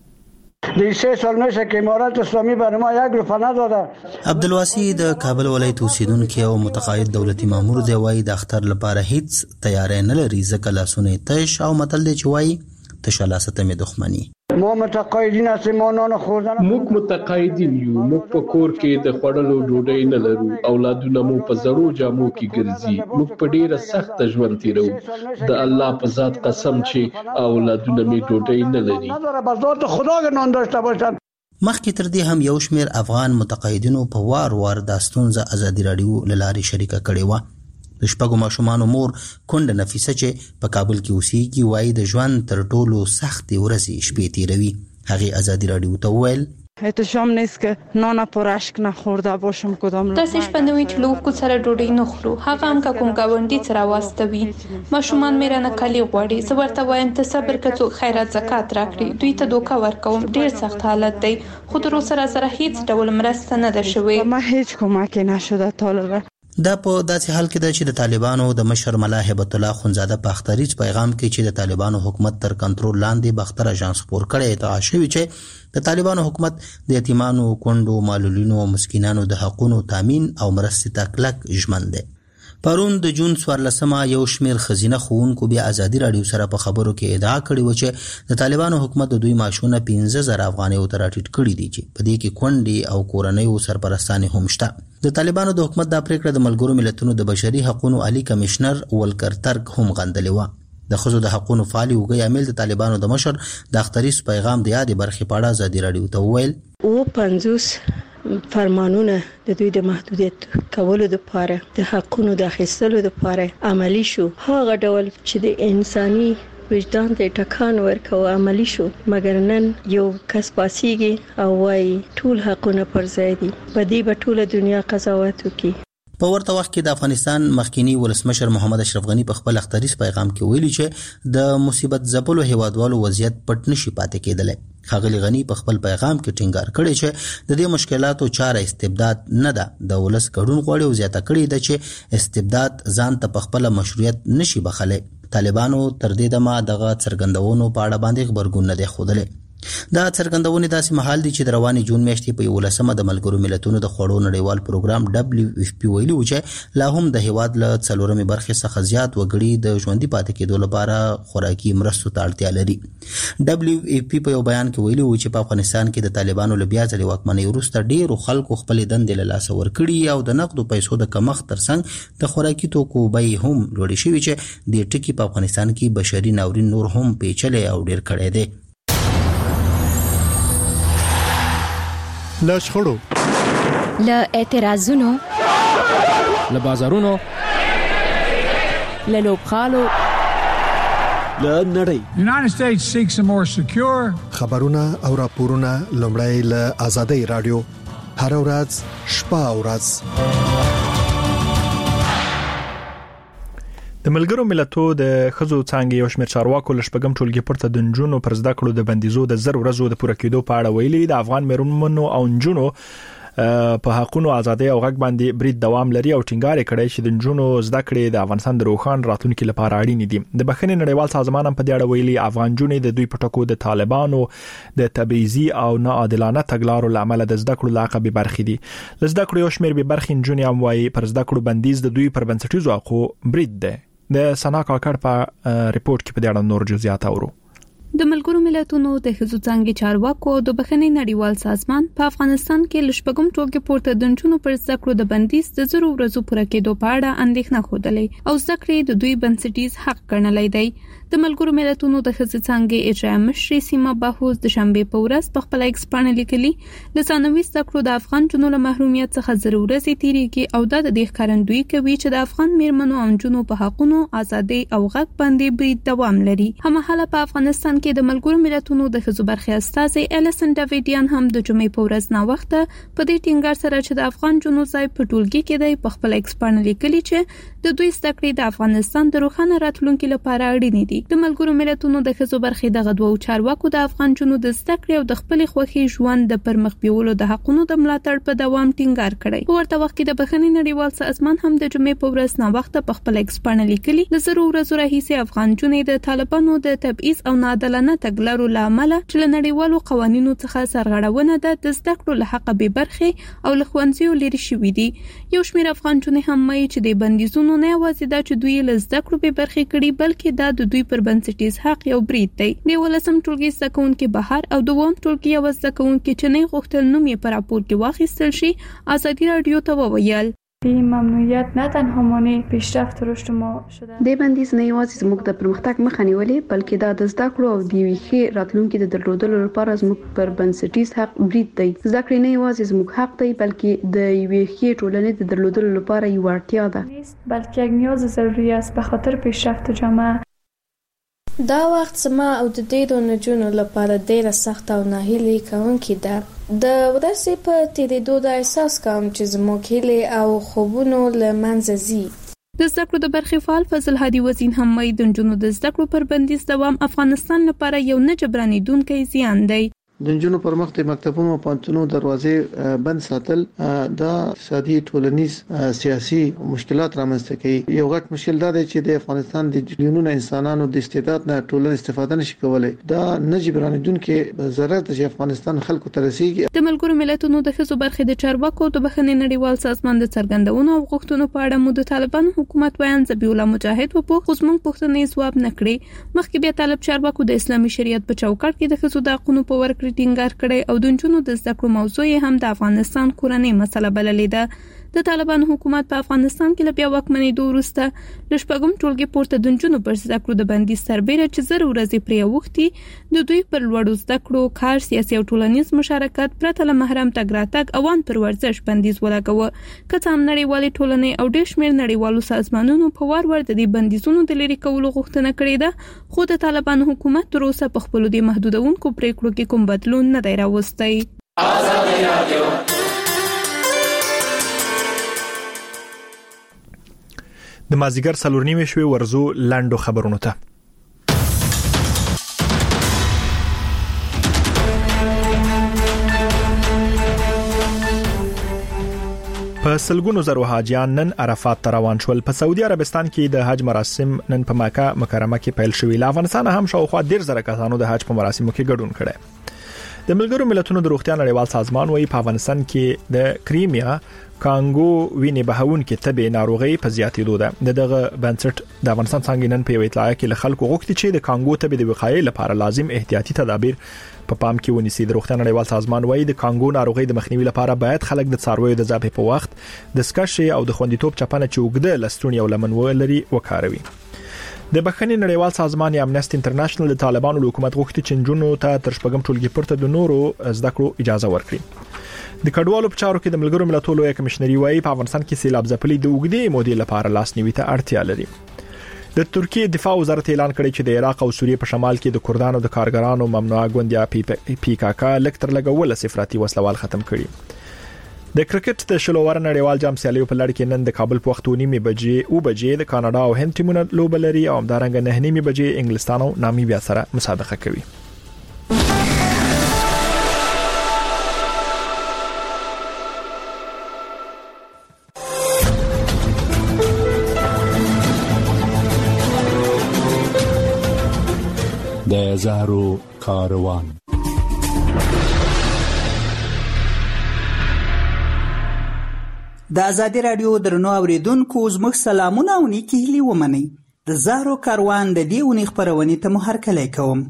Speaker 2: کې
Speaker 22: د سه سرنوشت کې امارات اسلامي برنامه یک رو پناه داده.
Speaker 23: عبدالواسی د کابل ولایت اوسیدونکو او متقاعد دولتي مامور دی وایي د اختر لپاره هیڅ تیاری نه لري ځکه لاسونه تش او متل دی چې وایي تشلاست می دښمنی.
Speaker 22: ما متقاعدین هستیم، ما نان خوردن
Speaker 20: موږ متقاعدین یو، موږ په کور کې د خوړلو ډوډۍ نه لرو، اولادونه مو په زړو جامو کې ګرځي، موږ په ډیره سخت ژوند تیرو. د الله په ذات قسم چې اولادونه می ډوډۍ نه لري.
Speaker 22: بذات خدا نان داشته باشن.
Speaker 23: مخکې تر دې هم یو شمېر افغان متقاعدینو په وار وار د ستونزې ازادي رادیو لارې شریکه کړې و. د شپږو ماشومانو مور کونډه نفیسه چې په کابل کې اوسېږي وایي د ژوند تر ټولو سختې ورځې شپې تیروي. هغې ازادي رادیو ته وویل
Speaker 24: احتشام نیست که نان پر اشک نخورده باشم کدام
Speaker 25: دستش بندوی چې لوب کو سره ډوډۍ نه خورو، هغه هم که کوم گاونډي سره واستوي. ماشومان مې رانه کالي غواړي، زه ورته وایم ته صبر کړه خیرات زکات راکړي، دوی ته دوکه ورکوم. ډیر سخت حالت دی خو تر اوسه سره هیڅ ډول مرسته نه ده شوې.
Speaker 24: ما هیڅ کومک نشده تا لږه.
Speaker 23: دا په داسې حال کې ده چې د طالبانو د مشر مولا هیبت الله اخوندزاده په اختریز پیغام کې چې د طالبانو حکومت تر کنټرول لاندې بختر اژانس خبر کړی ادعا شوی چې د طالبانو حکومت د یتیمانو، کونډو، معلولینو او مسکینانو د حقوقو تامین او مرستې ته کلک ژمن دی. پرون د جون څوارلسمه یو شمېر خزینه ښوونکو بیا ازادي رادیو سره په خبرو کې ادعا کړې و چې د طالبانو حکومت د دوی معاشونه پنځه زره افغانۍ ته راټیټ کړي دي چې په دې کې کونډې او کورنیو سرپرستانې هم شته. د طالبانو د حکومت د پریکړه د ملګرو ملتونو د بشري حقوقو عالی کمشنر ولکر ترک هم غندلې و. د خزو د حقوقو فعالي وګړي عامل د طالبانو د مشر د اختریس پیغام د یادې برخې په اړه ازادي رادیو ته وویل
Speaker 1: او پنځوس فرمانونه د دوی د محدودیت کولو لپاره د حقوقو د اخیستلو لپاره عملی شو. هغه ډول چې د انساني وجدان ته ټکان ورکو عملی شو، مګر نن یو کس پاسيږي او وايي ټول حقونه پر ځای دي. په دې به ټول دنیا قضاوت وکړي.
Speaker 23: په ورته وخت کې د افغانستان مخکینی ولسمشر محمد اشرف غنی په خپل اختریس پیغام کې ویلي چې د مصیبت زپلو هیوادوالو وضعیت پټ نشي پاتې کېدلی. ښاغلي غنی په خپل پیغام کې ټینګار کړی چې د دې مشکلاتو چاره استبداد نه ده، د ولس ګډون غواړي او زیاته کړی ده چې استبداد ځان ته په خپل مشروعیت نشي بخلای. طالبانو تر دې دمه دغه څرګندونو په اړه باندې خبرګون نه دی خوده. دا څرګندونې داسې مهال دي چې د رواني جون میاشتې په یولسمه د ملګرو ملتونو د خوړو نړیوال پروګرام دبليو اف پی ویلي و چې لا هم د هیواد له څلورمې برخې څخه زیات وګړي د ژوندۍ پاتې کېدو لپاره خوراکي مرستو ته اړتیا لري. دبليو اف پی په یو بیان کې ویلي و چې په افغانستان کې د طالبانو له بیا ځلې واکمنۍ وروسته ډېرو خلکو خپلې دندې له لاسه ورکړي او د نقدو پیسو د کمښت ترڅنګ د خوراکي توکو بیې هم لوړې شوي چې د ټکي په افغانستان کې بشري ناورین نور هم پیچلی او ډېر کړی دی.
Speaker 21: له شخړو،
Speaker 3: له اعتراضونو،
Speaker 5: له بازارونو،
Speaker 3: له لوبغالو،
Speaker 5: له نړۍ.
Speaker 21: United States seeks a more secure خبرونه او راپورونه لومړی له آزادۍ رادیو هر ورځ شپه او ورځ.
Speaker 2: د ملګرو ملتونو د خزو څنګه یو شمېر چارواکو لشپګم ټولګي پورته د نجونو پر زده کړو د بندیزو د زر ورځو د پوره کېدو په اړه ویلي. د افغان مېرمنو او نجونو په حقوقو ازادي او حق باندې برید دوام لري او ټینګار کړي چې د نجونو زده کړې د افغانستان د روښان راتلونکو لپاره اړین دي. د بخښنې نړیوال سازمان هم په دې اړه ویلي افغان جونې د دوی پټکو د طالبانو د تبعیضي او ناعادلانه تګلارو لامل د زده کړو لاقه به برخې دي. زده کړو یو شمېر به برخې نجونې هم وايي پر زده کړو بندیز د دوی پر بنسټیزو حقوقو برید ده. د سنا کاکړ په ریپورت کې په دې اړه نور جزئیات اورو.
Speaker 25: د ملګرو ملتونو د ښځو څنګه چارواکو د بخښنې نړیوال سازمان په افغانستان کې لشپګم ټولګي پورته د نجونو پر زده کړو د بندیز د زرو ورځو پوره کېدو په اړه اندېښنه خوده او زده کړې د دوی بنسټیز حق ګڼلی دی. د ملګرو ملتونو د ښځو څنګه اجرا مشر سیمه باهوز د شنبې په ورځ په خپل ایکس باندې لیکلي د ثانوي زده کړو د افغان جنونو له محرومیت څخه زرو ورځې تیریږي او دا د دې ښکارندویي کوي چې د افغان میرمنو او نجونو په حقوقو ازادي او حق باندې برید دوام لري. هماهله په افغانستان کې د ملګرو ملتونو د ښځو برخې استازي الیسن ډیویډیان هم د جمعې په ورځ نا وخت په دې ټینګار سره چې د افغان جنونو ځای په ټولګي کې دی په خپل ایکس باندې لیکلي چې د دوی زده کړې د افغانستان د روښانه راتلونکو لپاره اړینې دي. د ملګرو ملتونو د ښځو برخې دغه دوه چارواکو د افغان جنونو د زده کړې او د خپل خوخي ژوند د پرمخ بیولو د حقونو د ملاتړ په دوام ټینګار کړی. په ورته وخت کې د بخښنې نړیوال سازمان هم د جمعې په ورځ نا وخت په خپل ایکس باندې لیکلي د زرو ورځو راهیسې افغان جنونو د طالبانو د تبعیض او ناعادلانه تګلارو لامل چې له نړیوالو قوانینو څخه سرغړونه ده د زده کړو له حق به برخې او له ښوونځیو لري شوې دي. یو شمېر افغان جنونو هم وایي چې د بندیزونو نه یوازې دا چې دوی له زده کړو به برخې کړي بلکې دا د دوی پر بنسټیز حق یو برید دی. د ولسم ټولګي زده کوونکي بهر او دوم ټولګي یو زده کوونکي چې نه غوښتل نوم یې پر راپور کې واخیستل شي آزادی رادیو ته وویل
Speaker 6: این ممنوعیت نه تنها مانع پیشرفت و رشد ما شده.
Speaker 9: د بندیز نه یوازې زموږ د پرمختګ مخه نیولې بلکې دا د زده کړو او د یوې ښې راتلونکي د درلودلو لپاره زموږ پر بنسټیز حق برید دی. زده کړې نه یوازې زموږ حق دی بلکې د یوې ښې ټولنې د درلودلو لپاره یو اړتیا ده
Speaker 6: بلکې یک نیاز ضروری است به خاطر پیشرفت جامعه.
Speaker 26: دا وخت زما او د ډېرو نجونو لپاره ډېره سخته او ناهیلې کوونکې ده. د ورځې په تېرېدو دا احساس کوم چې زموږ هیلې او خوبونو له منځه ځي.
Speaker 25: د زده کړو د برخې فعال فضل هادي وزین هم وایي د نجونو د زده کړو پر بندیز دوام افغانستان لپاره یو نه جبرانېدونکی زیان دی.
Speaker 27: د نجونو پر مخ د مکتبونو او پوهنتونونو دروازې بند ساتل دا اقتصادي ټولنیز سیاسي مشکلات رامنځته کوي. یو غټ مشکل دا دی چې د افغانستان د میلیونونو انسانانو د استعداد نه ټولنه استفاده نشي کولای. دا نه جبرانېدونکې ضرر د افغانستان خلکو ته رسیږي.
Speaker 25: د ملګرو ملتونو د ښځو برخې د چارواکو د بخښنې نړیوال سازمان د څرګندونو او غوښتنو په اړه مو د طالبانو حکومت بیان ذبیح الله مجاهد و په خصوص موږ پوښتنې ځواب نکړي. مخکې بیا طالب چارواکو د اسلامي شریعت په چوکاټ کې د ښځو د حقوقو په ورکړې ټینګار کړي او د نجونو د زده کړو موضوع هم د افغانستان کورنۍ مسله بللې ده. د طالبانو حکومت په افغانستان کې لپاره واکمنۍ وروسته د شپږم ټولګي پورته د نجونو پر زده کړو د بندیز سربېره چې زر ورځې پرې وختي د دوی پر لوړو زده کړو، کار، سیاسي او ټولنیز مشارکت پرته له محرم تګ راتګ او ان پر ورزش بندیز ولګاوه. که څه هم نړیوالې ټولنې او ډېر شمېر نړیوالو سازمانونو په وار ور د دې بندیزونو د لرې کولو غوښتنه کړې ده، خو د طالبانو حکومت تر اوسه په خپلو دې محدودونکو پریکړو کې کوم بدلون نه دی راوستی. آزادي رادیو
Speaker 2: د مازیګر څلور نیمې شوي ورزو لاندو خبرونو ته. په سلګونو زرو حاجیان نن عرفات ته روان شول. په سعودي عربستان کې د حج مراسم نن په مکه مکرمه کې پیل شوي. له افغانستان هم شاوخوا ډیر زره کسانو د حج په مراسمو کې ګډون کړي. د ملګرو ملتونو د روغتیا نړیوال سازمان وايي په افغانستان کې د کریمیا کانګو وینې بهون کې تبه ناروغي په زیاتېدو ده. دغه بنسټ د افغانستان څنګه نن په یو اطلاع کې له خلکو غوښتي چې د کانګو تبه د وقایې لپاره لازم احتیاطي تدابیر په پام کې ونیسي. د روغتیا نړیوال سازمان وايي د کانګو ناروغي د مخنیوي لپاره باید خلک د څارویو د ذبح په وخت د سکشي او د خوندیتوب چپنه چې وګړه لستونی او لمن ولري وکاروي. د بخښنې نړیوال سازمان یا امنیسټي انټرنیشنل د طالبانو حکومت غوښتي چې جنونو ته تر شپږم ټولګي پورته د نورو زده کړو اجازه ورکړي. د کډوالو په چارو کې د ملګرو ملتونو لوی کمشنري وايي په افغانستان کې سیلاب ځپلي د وګړي مودې لپاره لاسنیوي ته اړتیا لري. د ترکیه دفاع وزارت اعلان کړی چې د عراق او سوریه په شمال کې د کردانو د کارګرانو ممنوعه غونډیا پی کا کا لکتر لګول صفراتی وسلوال ختم کړي. د کرکټ د شلوور نړیوال جام سیالیو په لړ کې نن د کابل په وخت نیمه بجې او بجې د کاناډا او هند ټیمونه لوبلري او همدارنګه نه نیمه بجې انګلستان او نامیبیا سره مسابقه کوي.
Speaker 15: د زهرو کاروان.
Speaker 3: د آزادي رادیو درنو اوریدونکو زموږ سلامونه او نیکی هیلې ومنئ. د زهرو کاروان د دې اونۍ خپرونې ته مو هرکلی کوم.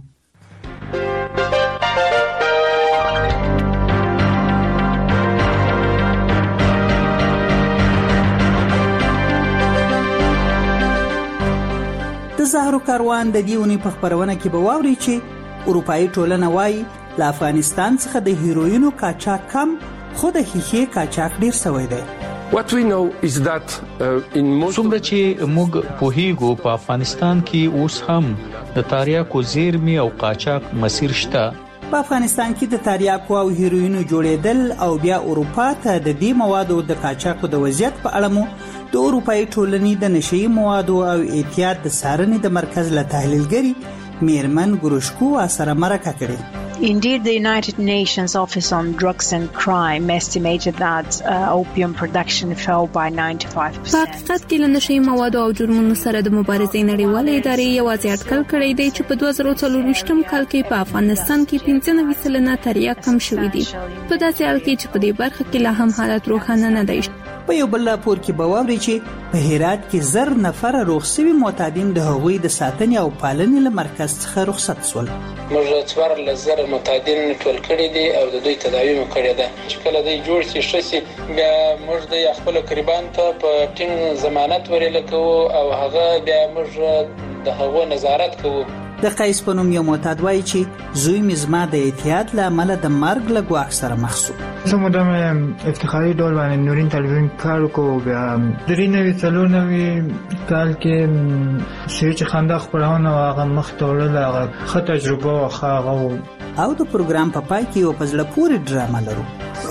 Speaker 3: د زهرو کاروان د دې اونۍ په خپرونه کې به واورئ چې اروپایي ټولنه وایي له افغانستان څخه د هیروینو قاچاق کم، خو د ښیښې قاچاق ډیر شوی دی.
Speaker 8: What we know is that uh, in most
Speaker 10: څومره چې موږ پوهیږو په افغانستان کې اوس هم د تاریاکو زیرمې او قاچاق مسیر شته.
Speaker 3: په افغانستان کې د تاریاکو او هیروینو جوړېدل او بیا اروپا ته د دې موادو د قاچاقو د وضعیت په اړه مو د اروپایي ټولنې د نشئی موادو او احتیاط د څارنې د مرکز له تحلیلګري میرمن ګروشکو سره مرکه کړې.
Speaker 11: Indeed, the United Nations Office on Drugs and Crime estimated that uh, opium production fell by ninety-five percent.
Speaker 25: په حقیقت کې له نشئی موادو او جرمونو سره د مبارزې نړیوالې ادارې یوازې اټکل کړی دی چې په دوه زره څلرویشتم کال کې په افغانستان کې پنځه نوي سلنه تریاک کم شوي دي. په داسې حال کې چې په دې برخه کې لا هم حالت روښانه نه دی.
Speaker 3: په یو بل راپور کې به واورئ چې په هرات کې زر نفره روغ شوي معتادین د هغوی د ساتنې او پالنې له مرکز څخه رخصت شول.
Speaker 12: موږ څوارلس زره معتادین ټول کړي دي او د دوی تداوی مو کړې ده. چې کله دوی جوړ شي ښه شي بیا موږ د خپل قربان ته په ټینګ ضمانت ورېله کوو او هغه بیا موږ د هغو نظارت کوو.
Speaker 3: د قیس په نوم یو معتاد وایي چې زوی مې زما د اعتیاد له امله د مرګ له ګواښ سره مخ شو.
Speaker 13: زه مدام افتخاري ډول باندې نورین تلویزیون کار وکړو. بیا درې نوي څلور نوي کال کې سویچ خندا خپرونه هغه مخ ته وړله، هغه ښه تجربه وه، ښه هغه
Speaker 3: او د پروګرام په پای کې یو په زړه پورې ډرامه لرو.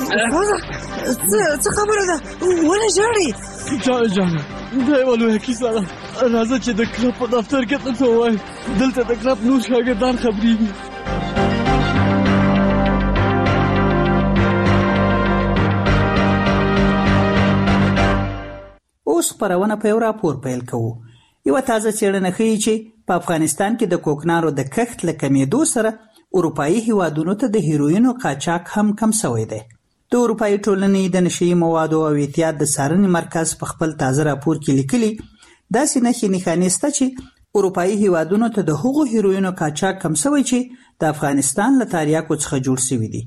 Speaker 14: څه خبره ده؟ ولې ژاړې؟
Speaker 28: جان جان دا یوه لویه کیسه ده. راځه چې د کلب په دفتر کې درته ووایم. دلته د کلب نور شاګردان خبرېږي.
Speaker 3: اوس خپرونه په یو راپور پیل کوو. یوه تازه څېړنه ښیي چې په افغانستان کې د کوکنارو د کښت له کمېدو سره اروپایي هیوادونو ته د هیروینو قاچاق هم کم شوی دی. د اروپایي ټولنې د نشئی موادو او احتیاط د څارنې مرکز په خپل تازه راپور کې لیکلي داسې نښې نښانې شته چې اروپایي هیوادونو ته د هغو هیروینو قاچاق کم شوی چې د افغانستان له تاریاکو څخه جوړ شوي دي.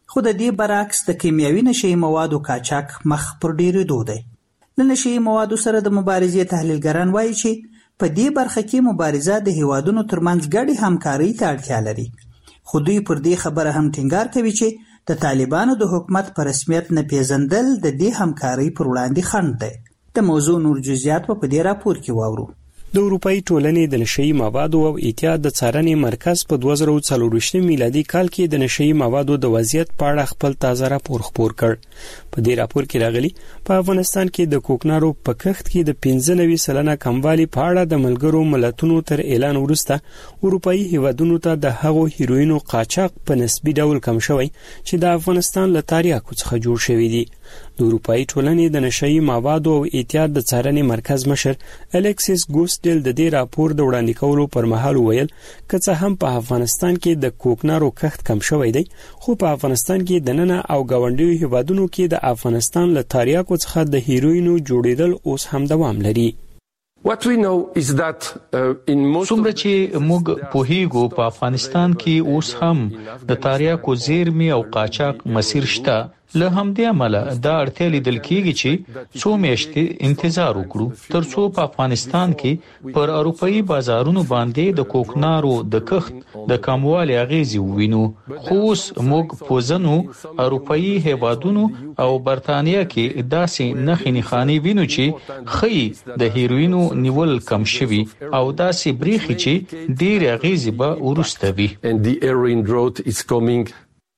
Speaker 3: خو د دې برعکس د کیمیاوي نشي موادو قاچاق مخ پر ډیرېدو دی. د نشي موادو سره د مبارزې تحلیلګران وایي چې په دې برخه کې مبارزه د هیوادونو ترمنځ ګډې همکارۍ ته اړتیا لري. خو دوی پر دې خبره هم ټینګار کوي چې د طالبانو د حکومت په رسمیت نه پیژندل د دې همکارۍ پر وړاندې خنډ دی. د موضوع نور جزئیات په دې راپور کې واورو.
Speaker 4: د اروپאי ټولنې د نشئی موادو او احتیاط د څارنې مرکز په دوه زره څلور میلادي کال کې د نشئی موادو د وضعیت په اړه خپل تازه راپور خپور کړ. په دې راپور کې راغلي په افغانستان کې د کوکنارو په کښت کې د پنځه نوي سلنه کموالی په اړه د ملګرو ملتونو تر اعلان وروسته اروپאי هیوادونو ته د هغو هیروینو قاچاق په نسبی ډول کم شوی چې د افغانستان له تاریاکو څخه جوړ شوی دی. د اروپאי ټولنې د نشئی موادو او احتیاط د څارنې مرکز مشر الیکسیس ګوسټل د دې راپور د وړاندې کولو پر مهال ویل که څه هم په افغانستان کې د کوکنارو کښت کم شوی دی خو په افغانستان کې د ننه او گاونډیو هیوادونو کې د افغانستان له تاریاکو څخه د هیروینو جوړیدل اوس هم دوام لري.
Speaker 8: What we know is that uh, in most
Speaker 10: څومره چې موږ پوهیږو په افغانستان کې اوس هم د تاریاکو زیرمې او قاچاق مسیر شته. له همدې امله دا اړتیا لیدل کېږي چې څو میاشتې انتظار وکړو ترڅو په افغانستان کې پر اروپאי بازارونو باندې د کوکنارو د کښت د کموالي اغیزې ووینو. خو اوس موږ په ځینو اروپאי هیوادونو او برتانیا کې داسې نښې نښانې وینو چې ښیي د هیروینو نیول کم شوي او داسې بریښي چې ډېرې اغیزې به وروسته وي.
Speaker 8: And the heroin drought is coming.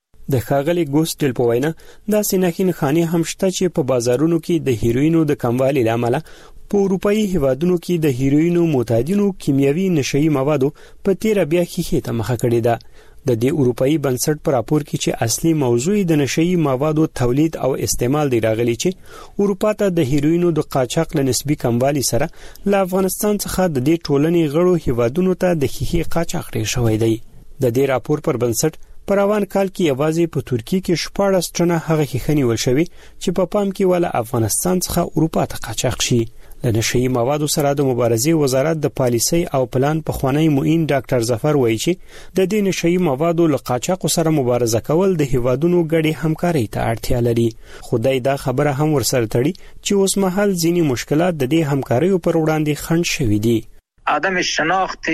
Speaker 4: د ښاغلي ګوسټل په وینا داسې نښې نښانې هم شته چې په بازارونو کې د هیروینو د کموالي له امله په اروپאי هیوادونو کې د هیروینو معتادینو کیمیاوي نشئی موادو په تیره بیا ښیښې ته مخه کړې ده. د دې اروپאי بنسټ پر راپور کې چې اصلي موضوع د نشئی موادو تولید او استعمال دی راغلی چې اروپا ته د هیروینو د قاچاق له نسبی کموالي سره له افغانستان څخه د دې ټولنې غړو هیوادونو ته د ښیښې قاچاق ډیر شوی دی. د دې راپور پر بنسټ په روان کال کې یوازې په ترکیه کې شپاړس ټنه هغه ښیښه نیول شوې چې په پام کې ولا افغانستان څخه اروپا ته قاچاق شي. له نشئی موادو سره د مبارزې وزارت د پالیسۍ او پلان پخوانی معین ډاکټر ظفر وایي چې د دې نشئی موادو له قاچاق سره مبارزه کول د هیوادونو ګډې همکارۍ ته اړتیا لري. خدای دا خبره هم ورسره تړي چې اوس مهال ځینې مشکلات د دې همکاریو پر وړاندې خنډ شوي دي.
Speaker 7: عدم شناخت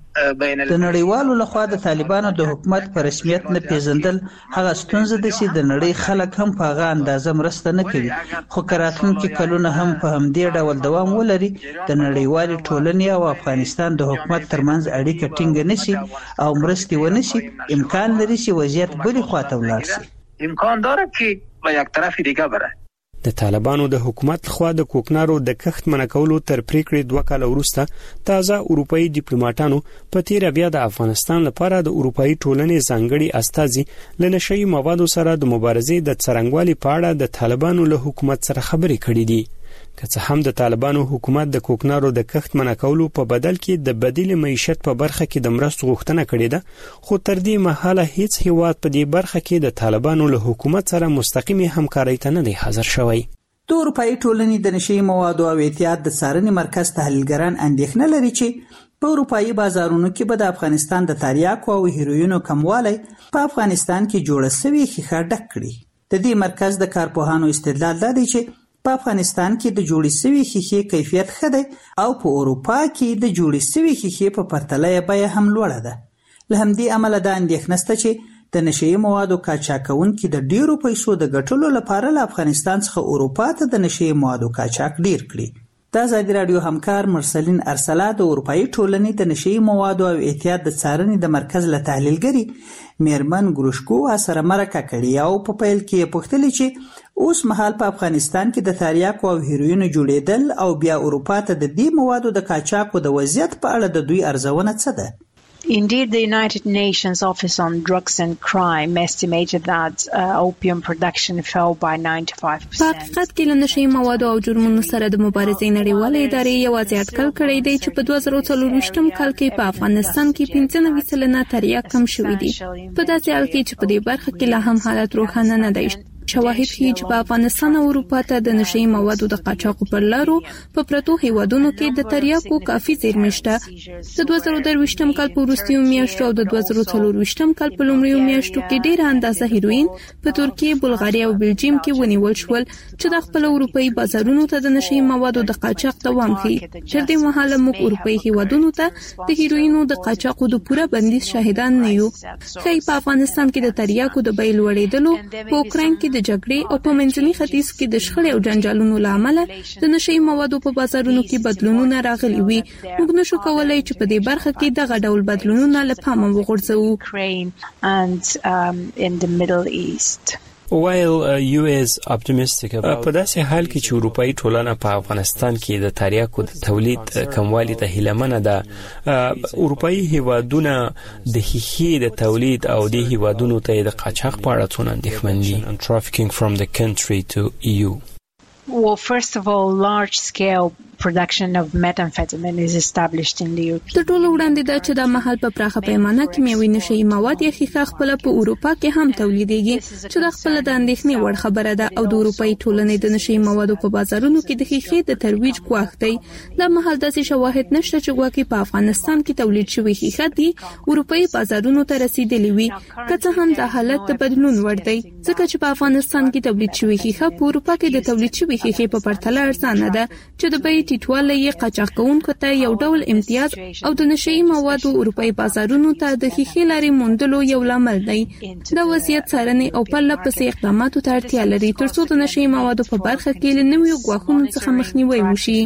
Speaker 3: د نړیوالو لخوا د طالبانو د حکومت په رسمیت نه پیژندل هغه ستونزه ده چې د نړۍ خلک هم په هغه اندازه مرسته نه کوي. خو راتلونکي کلونه هم په همدې ډول دوام ولري د نړیوالې ټولنې او افغانستان د حکومت ترمنځ اړیکه ټینګه نشي او مرستې ونشي، امکان لري چې وضعیت بلې خواته ولاړ شي.
Speaker 7: امکان داره که به یک طرف دیگه بره.
Speaker 4: د طالبانو د حکومت لخوا د کوکنارو د کښت منع کولو تر پریکړې دوه کاله وروسته تازه اروپאי ډیپلوماټانو په تیره بیا د افغانستان لپاره د اروپאי ټولنې ځانګړي استازي له نشئی موادو سره د مبارزې د څرنګوالي په اړه د طالبانو له حکومت سره خبرې کړې دي. که څه هم د طالبانو حکومت د کوکنارو د کښت منع کولو په بدل کې د بدیل معیشت په برخه کې د مرستو غوښتنه کړې ده، خو تر دې مهاله هیڅ هیواد په دې برخه کې د طالبانو له حکومت سره مستقیمي همکارۍ ته نه دی حاضر شوی.
Speaker 3: د اروپאי ټولنې د نشئی موادو او احتیاط د څارنې مرکز تحلیلګران اندېښنه لري چې په اروپאי بازارونو کې به د افغانستان د تاریاکو او هیروینو کموالی په افغانستان کې جوړه شوې ښیښه ډک کړي. د دې مرکز د کارپوهانو استدلال دا دی چې په افغانستان کې د جوړې شوې ښیښې کیفیت ښه دی او په اروپا کې د جوړې شوې ښیښې په پرتله یې بیه هم لوړه ده. له همدې امله دا اندېښنه شته چې د نشئی موادو قاچاقونکي د ډیرو پیسو د ګټلو لپاره له افغانستان څخه اروپا ته د نشئی موادو قاچاق ډیر کړي. د ازادي راډیو همکار مرسلین ارسلا د اروپאי ټولنې د نشئی موادو او احتیاط د څارنې د مرکز له تحلیلګري میرمن ګروشکو سره مرکه کړې او په پیل کې پوښتنه چې اوس مهال په افغانستان کې د تاریاکو او هیروینو جوړېدل او بیا اروپا ته د دې موادو د قاچاقو د وضعیت په اړه د دوی ارزونه څه ده؟
Speaker 11: Indeed, the United Nations Office on Drugs and Crime estimated that uh, opium production fell by ninety-five percent.
Speaker 25: په حقیقت کې له نشئی موادو او جرمونو سره د مبارزې نړیوالې ادارې یوازې اټکل کړی دی چې په دوه زره څلور کال کې په افغانستان کې پنځه نوي سلنه تریاک کم شوي دي. په داسې حال کې چې په دې برخه کې لا هم حالت روښانه نه دی شواهد ښیي چې په افغانستان او اروپا ته د نشئی موادو د قاچاق پر لارو په پرتو هیوادونو کې د تریاکو کافي زیرمې شته. د دوه زره درویشتم کال په وروستیو میاشتو او د دوه زره څلورویشتم کال په لومړیو میاشتو کې ډېره اندازه هیروین په ترکیه، بلغاریا او بلجیم کې ونیول شول چې د خپل اروپאי بازارونو ته د نشئی موادو د قاچاق دوام کوي. تر دې مهاله موږ اروپאי هیوادونو ته د هیروینو د قاچاقو د پوره بندیز شاهدان نه یو. خی په افغانستان کې د تریاکو د بیل وړېدلو، په اوکراین کې د جګړې او په منځني ختیځ کې د شخړې او جنجالونو لامل د نشئی موادو په بازارونو کې بدلونونه راغلي وي. موږ نشو کولای چې په دې برخه کې دغه ډول بدلونونه له پامه وغورځوو.
Speaker 4: While uh, U S optimistic about په داسې حال کې چې اروپאי ټولنه په افغانستان کې د تریاکو د تولید کموالی ته هیلمنه ده، اروپאי هیوادونه د ښیښې د تولید او د هیوادونو ته د قاچاق په اړه څونه اندېښمن دي. Trafficking from the country to E U.
Speaker 11: Well, first of all, large scale production of methamphetamine is established in the Europe.
Speaker 25: د ټولو وړاندې دا چې د محل په پراخه پیمانه کیمیاوي نشئی مواد یا ښیښه خپل په اروپا کې هم تولیدېږي، چې د خپل د اندېښنې وړ خبره ده او د اروپאי ټولنې د نشئی موادو په بازارونو کې د ښیښې د ترویج ګواښ دی. دا محل داسې شواهد نشته چې ګواکې په افغانستان کې تولید شوی ښیښه دی اروپאי بازارونو ته رسیدلی وي، که څه هم دا حالت د بدلون وړ دی، ځکه چې په افغانستان کې تولید شوی ښیښه په اروپا کې د تولید شوی ښیښې په پرتله ارزانه ده، چې د بیې ټیټوالی یې قاچاق کوونکو ته یو ډول امتیاز او د نشئی موادو اروپאי بازارونو ته د ښیښې لارې موندلو یو لامل دی. دا وضعیت څارنې او پرله پسې اقداماتو ته اړتیا لري ترڅو د نشئی موادو په برخه کې له نویو ګواښونو څخه مخنیوی وشي.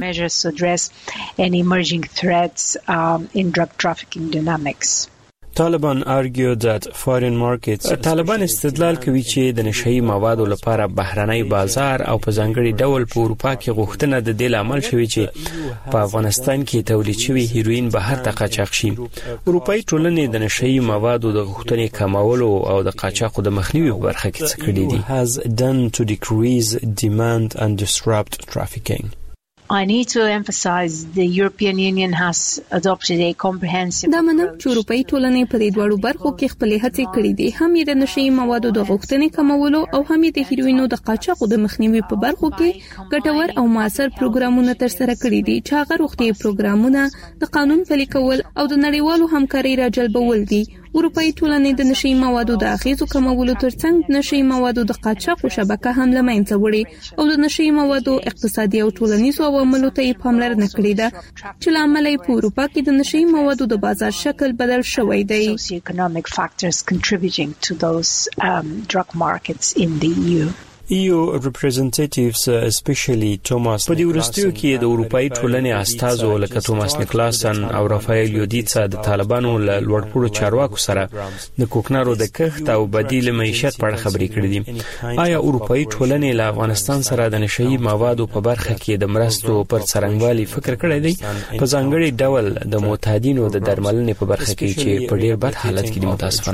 Speaker 4: Taliban argued that foreign markets طالبان استدلال کوي چې د نشئی موادو لپاره بهرنی بازار او په ځانګړي ډول په اروپا کې غوښتنه د دې لامل شوی چې په افغانستان کې تولید شوی هیروین بهر ته قاچاق شي. اروپאי ټولنې د نشئی موادو د غوښتنې کمولو او د قاچاقو د مخنیوي په برخه کې څه کړي دي. has done to decrease demand and disrupt trafficking.
Speaker 11: I need to emphasize the European Union has adopted a comprehensive.
Speaker 25: دا منم چې اروپאי ټولنې په دې دوړو برخو کې خپل هڅې کړې دي، هم یې د نشئی موادو د غوښتنې کمولو او هم یې د هیروینو د قاچاقو د مخنیوي په برخو کې ګټور او موثر پروګرامونه ترسره کړي دي، چې هغه روغتیايي پروګرامونه، د قانون پلي کول او د نړیوالو همکارۍ راجلبول دي. اروپאי ټولنې د نشئی موادو د اغیزو کمولو ترڅنګ د نشئی موادو د قاچاقو شبکه هم له منځه وړي او د نشئی موادو اقتصادي او ټولنیزو عواملو ته یې پاملرنه کړې ده، چې له امله یې په اروپا کې د نشئی موادو د بازار شکل بدل شوی دی.
Speaker 11: Socioeconomic factors contributing to those um, drug markets in the E U.
Speaker 4: E U representatives especially Thomas په دې ورستیو کې د اروپאי ټولنې استازو لکه توماس نیکلاسن او رافایل یودیتسا د طالبانو له لوړپوړو چارواکو سره د کوکنارو د کښت او بدیل معیشت په اړه خبرې کړې دي. آیا اروپאי ټولنې له افغانستان سره د نشئی موادو په برخه کې د مرستو پر څرنګوالي فکر کړی دی، په ځانګړي ډول د معتادینو د درملنې په برخه کې چې په ډیر بد حالت کې دي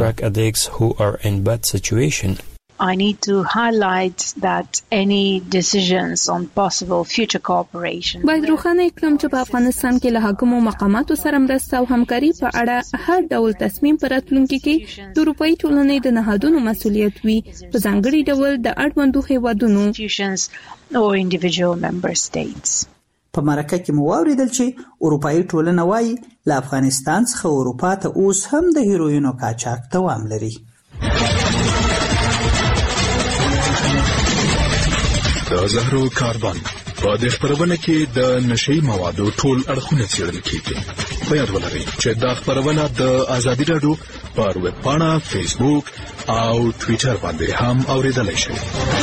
Speaker 4: متاسفانه؟
Speaker 11: I need to highlight that any decisions on possible future cooperation
Speaker 25: باید روښانه کړم چې په افغانستان کې له حکومت مقاماتو سره مرسته او همکاري په اړه هر ډول تصمیم پر راتلونکي کې د اروپאי ټولنې د نهادونو مسؤلیت وي، په ځانګړي ډول د اړوندو هیوادونو
Speaker 11: or individual member states.
Speaker 3: په مرکه کې مو واوریدل چې اروپאי ټولنه وايي له افغانستان څخه اروپا ته اوس هم د هیروینو قاچاق دوام لري.
Speaker 1: د زهرو کاربن په دې خبرونه کې د نشئی موادو ټول اړخونه څېړل کیږي. په یاد ولرئ چې دا خبرونه د آزادي رادیو پر ویب پاڼه، فیسبوک او ټوئیټر باندې هم اوریدلای شئ.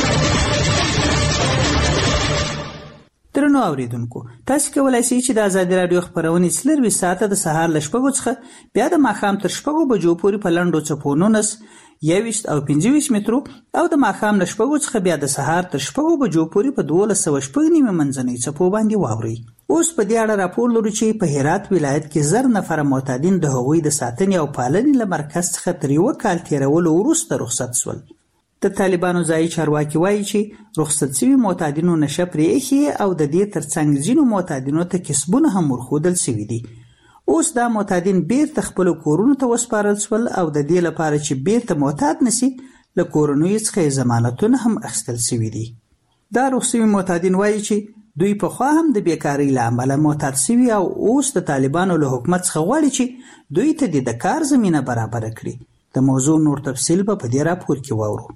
Speaker 3: درنو اوریدونکو، تاسو کولای شئ چې د آزادي رادیو خبرونه څلور ساعته د سهار ل شپږو څخه بیا د ماښام تر شپږو بجو پورې په لنډو څپو نونس یویشت او پنځه ویشت مترو او د ماښام له شپږو څخه بیا د سهار تر شپږو بجو پورې په دولس سوه شپږ نیمه منځنۍ څپو باندې واورئ. اوس په دې اړه راپور لرو چې په هرات ولایت کې زر نفره معتادین د هغوی د ساتنې او پالنې له مرکز څخه تر یوه کال تېرولو وروسته رخصت شول. د طالبانو ځایي چارواکي وایي چې رخصت شوي معتادینو نشه پرې ایښې او د دې ترڅنګ ځینو معتادینو ته کسبونه هم ورښودل شوي دي. اوس دا معتادین بیرته خپل کورونو ته وسپارل شول او د دې لپاره چې بیرته معتاد نشي له کورنیو څخه ضمانتونه هم اخیستل شوي دي. دا روغ شوي معتادین وایي چې دوی پخوا هم د بیکارۍ له امله معتاد شوي او اوس د طالبانو له حکومت څخه غواړي چې دوی ته د کار زمینه برابره کړي. د موضوع نور تفصیل به په دې راپور کې واورو.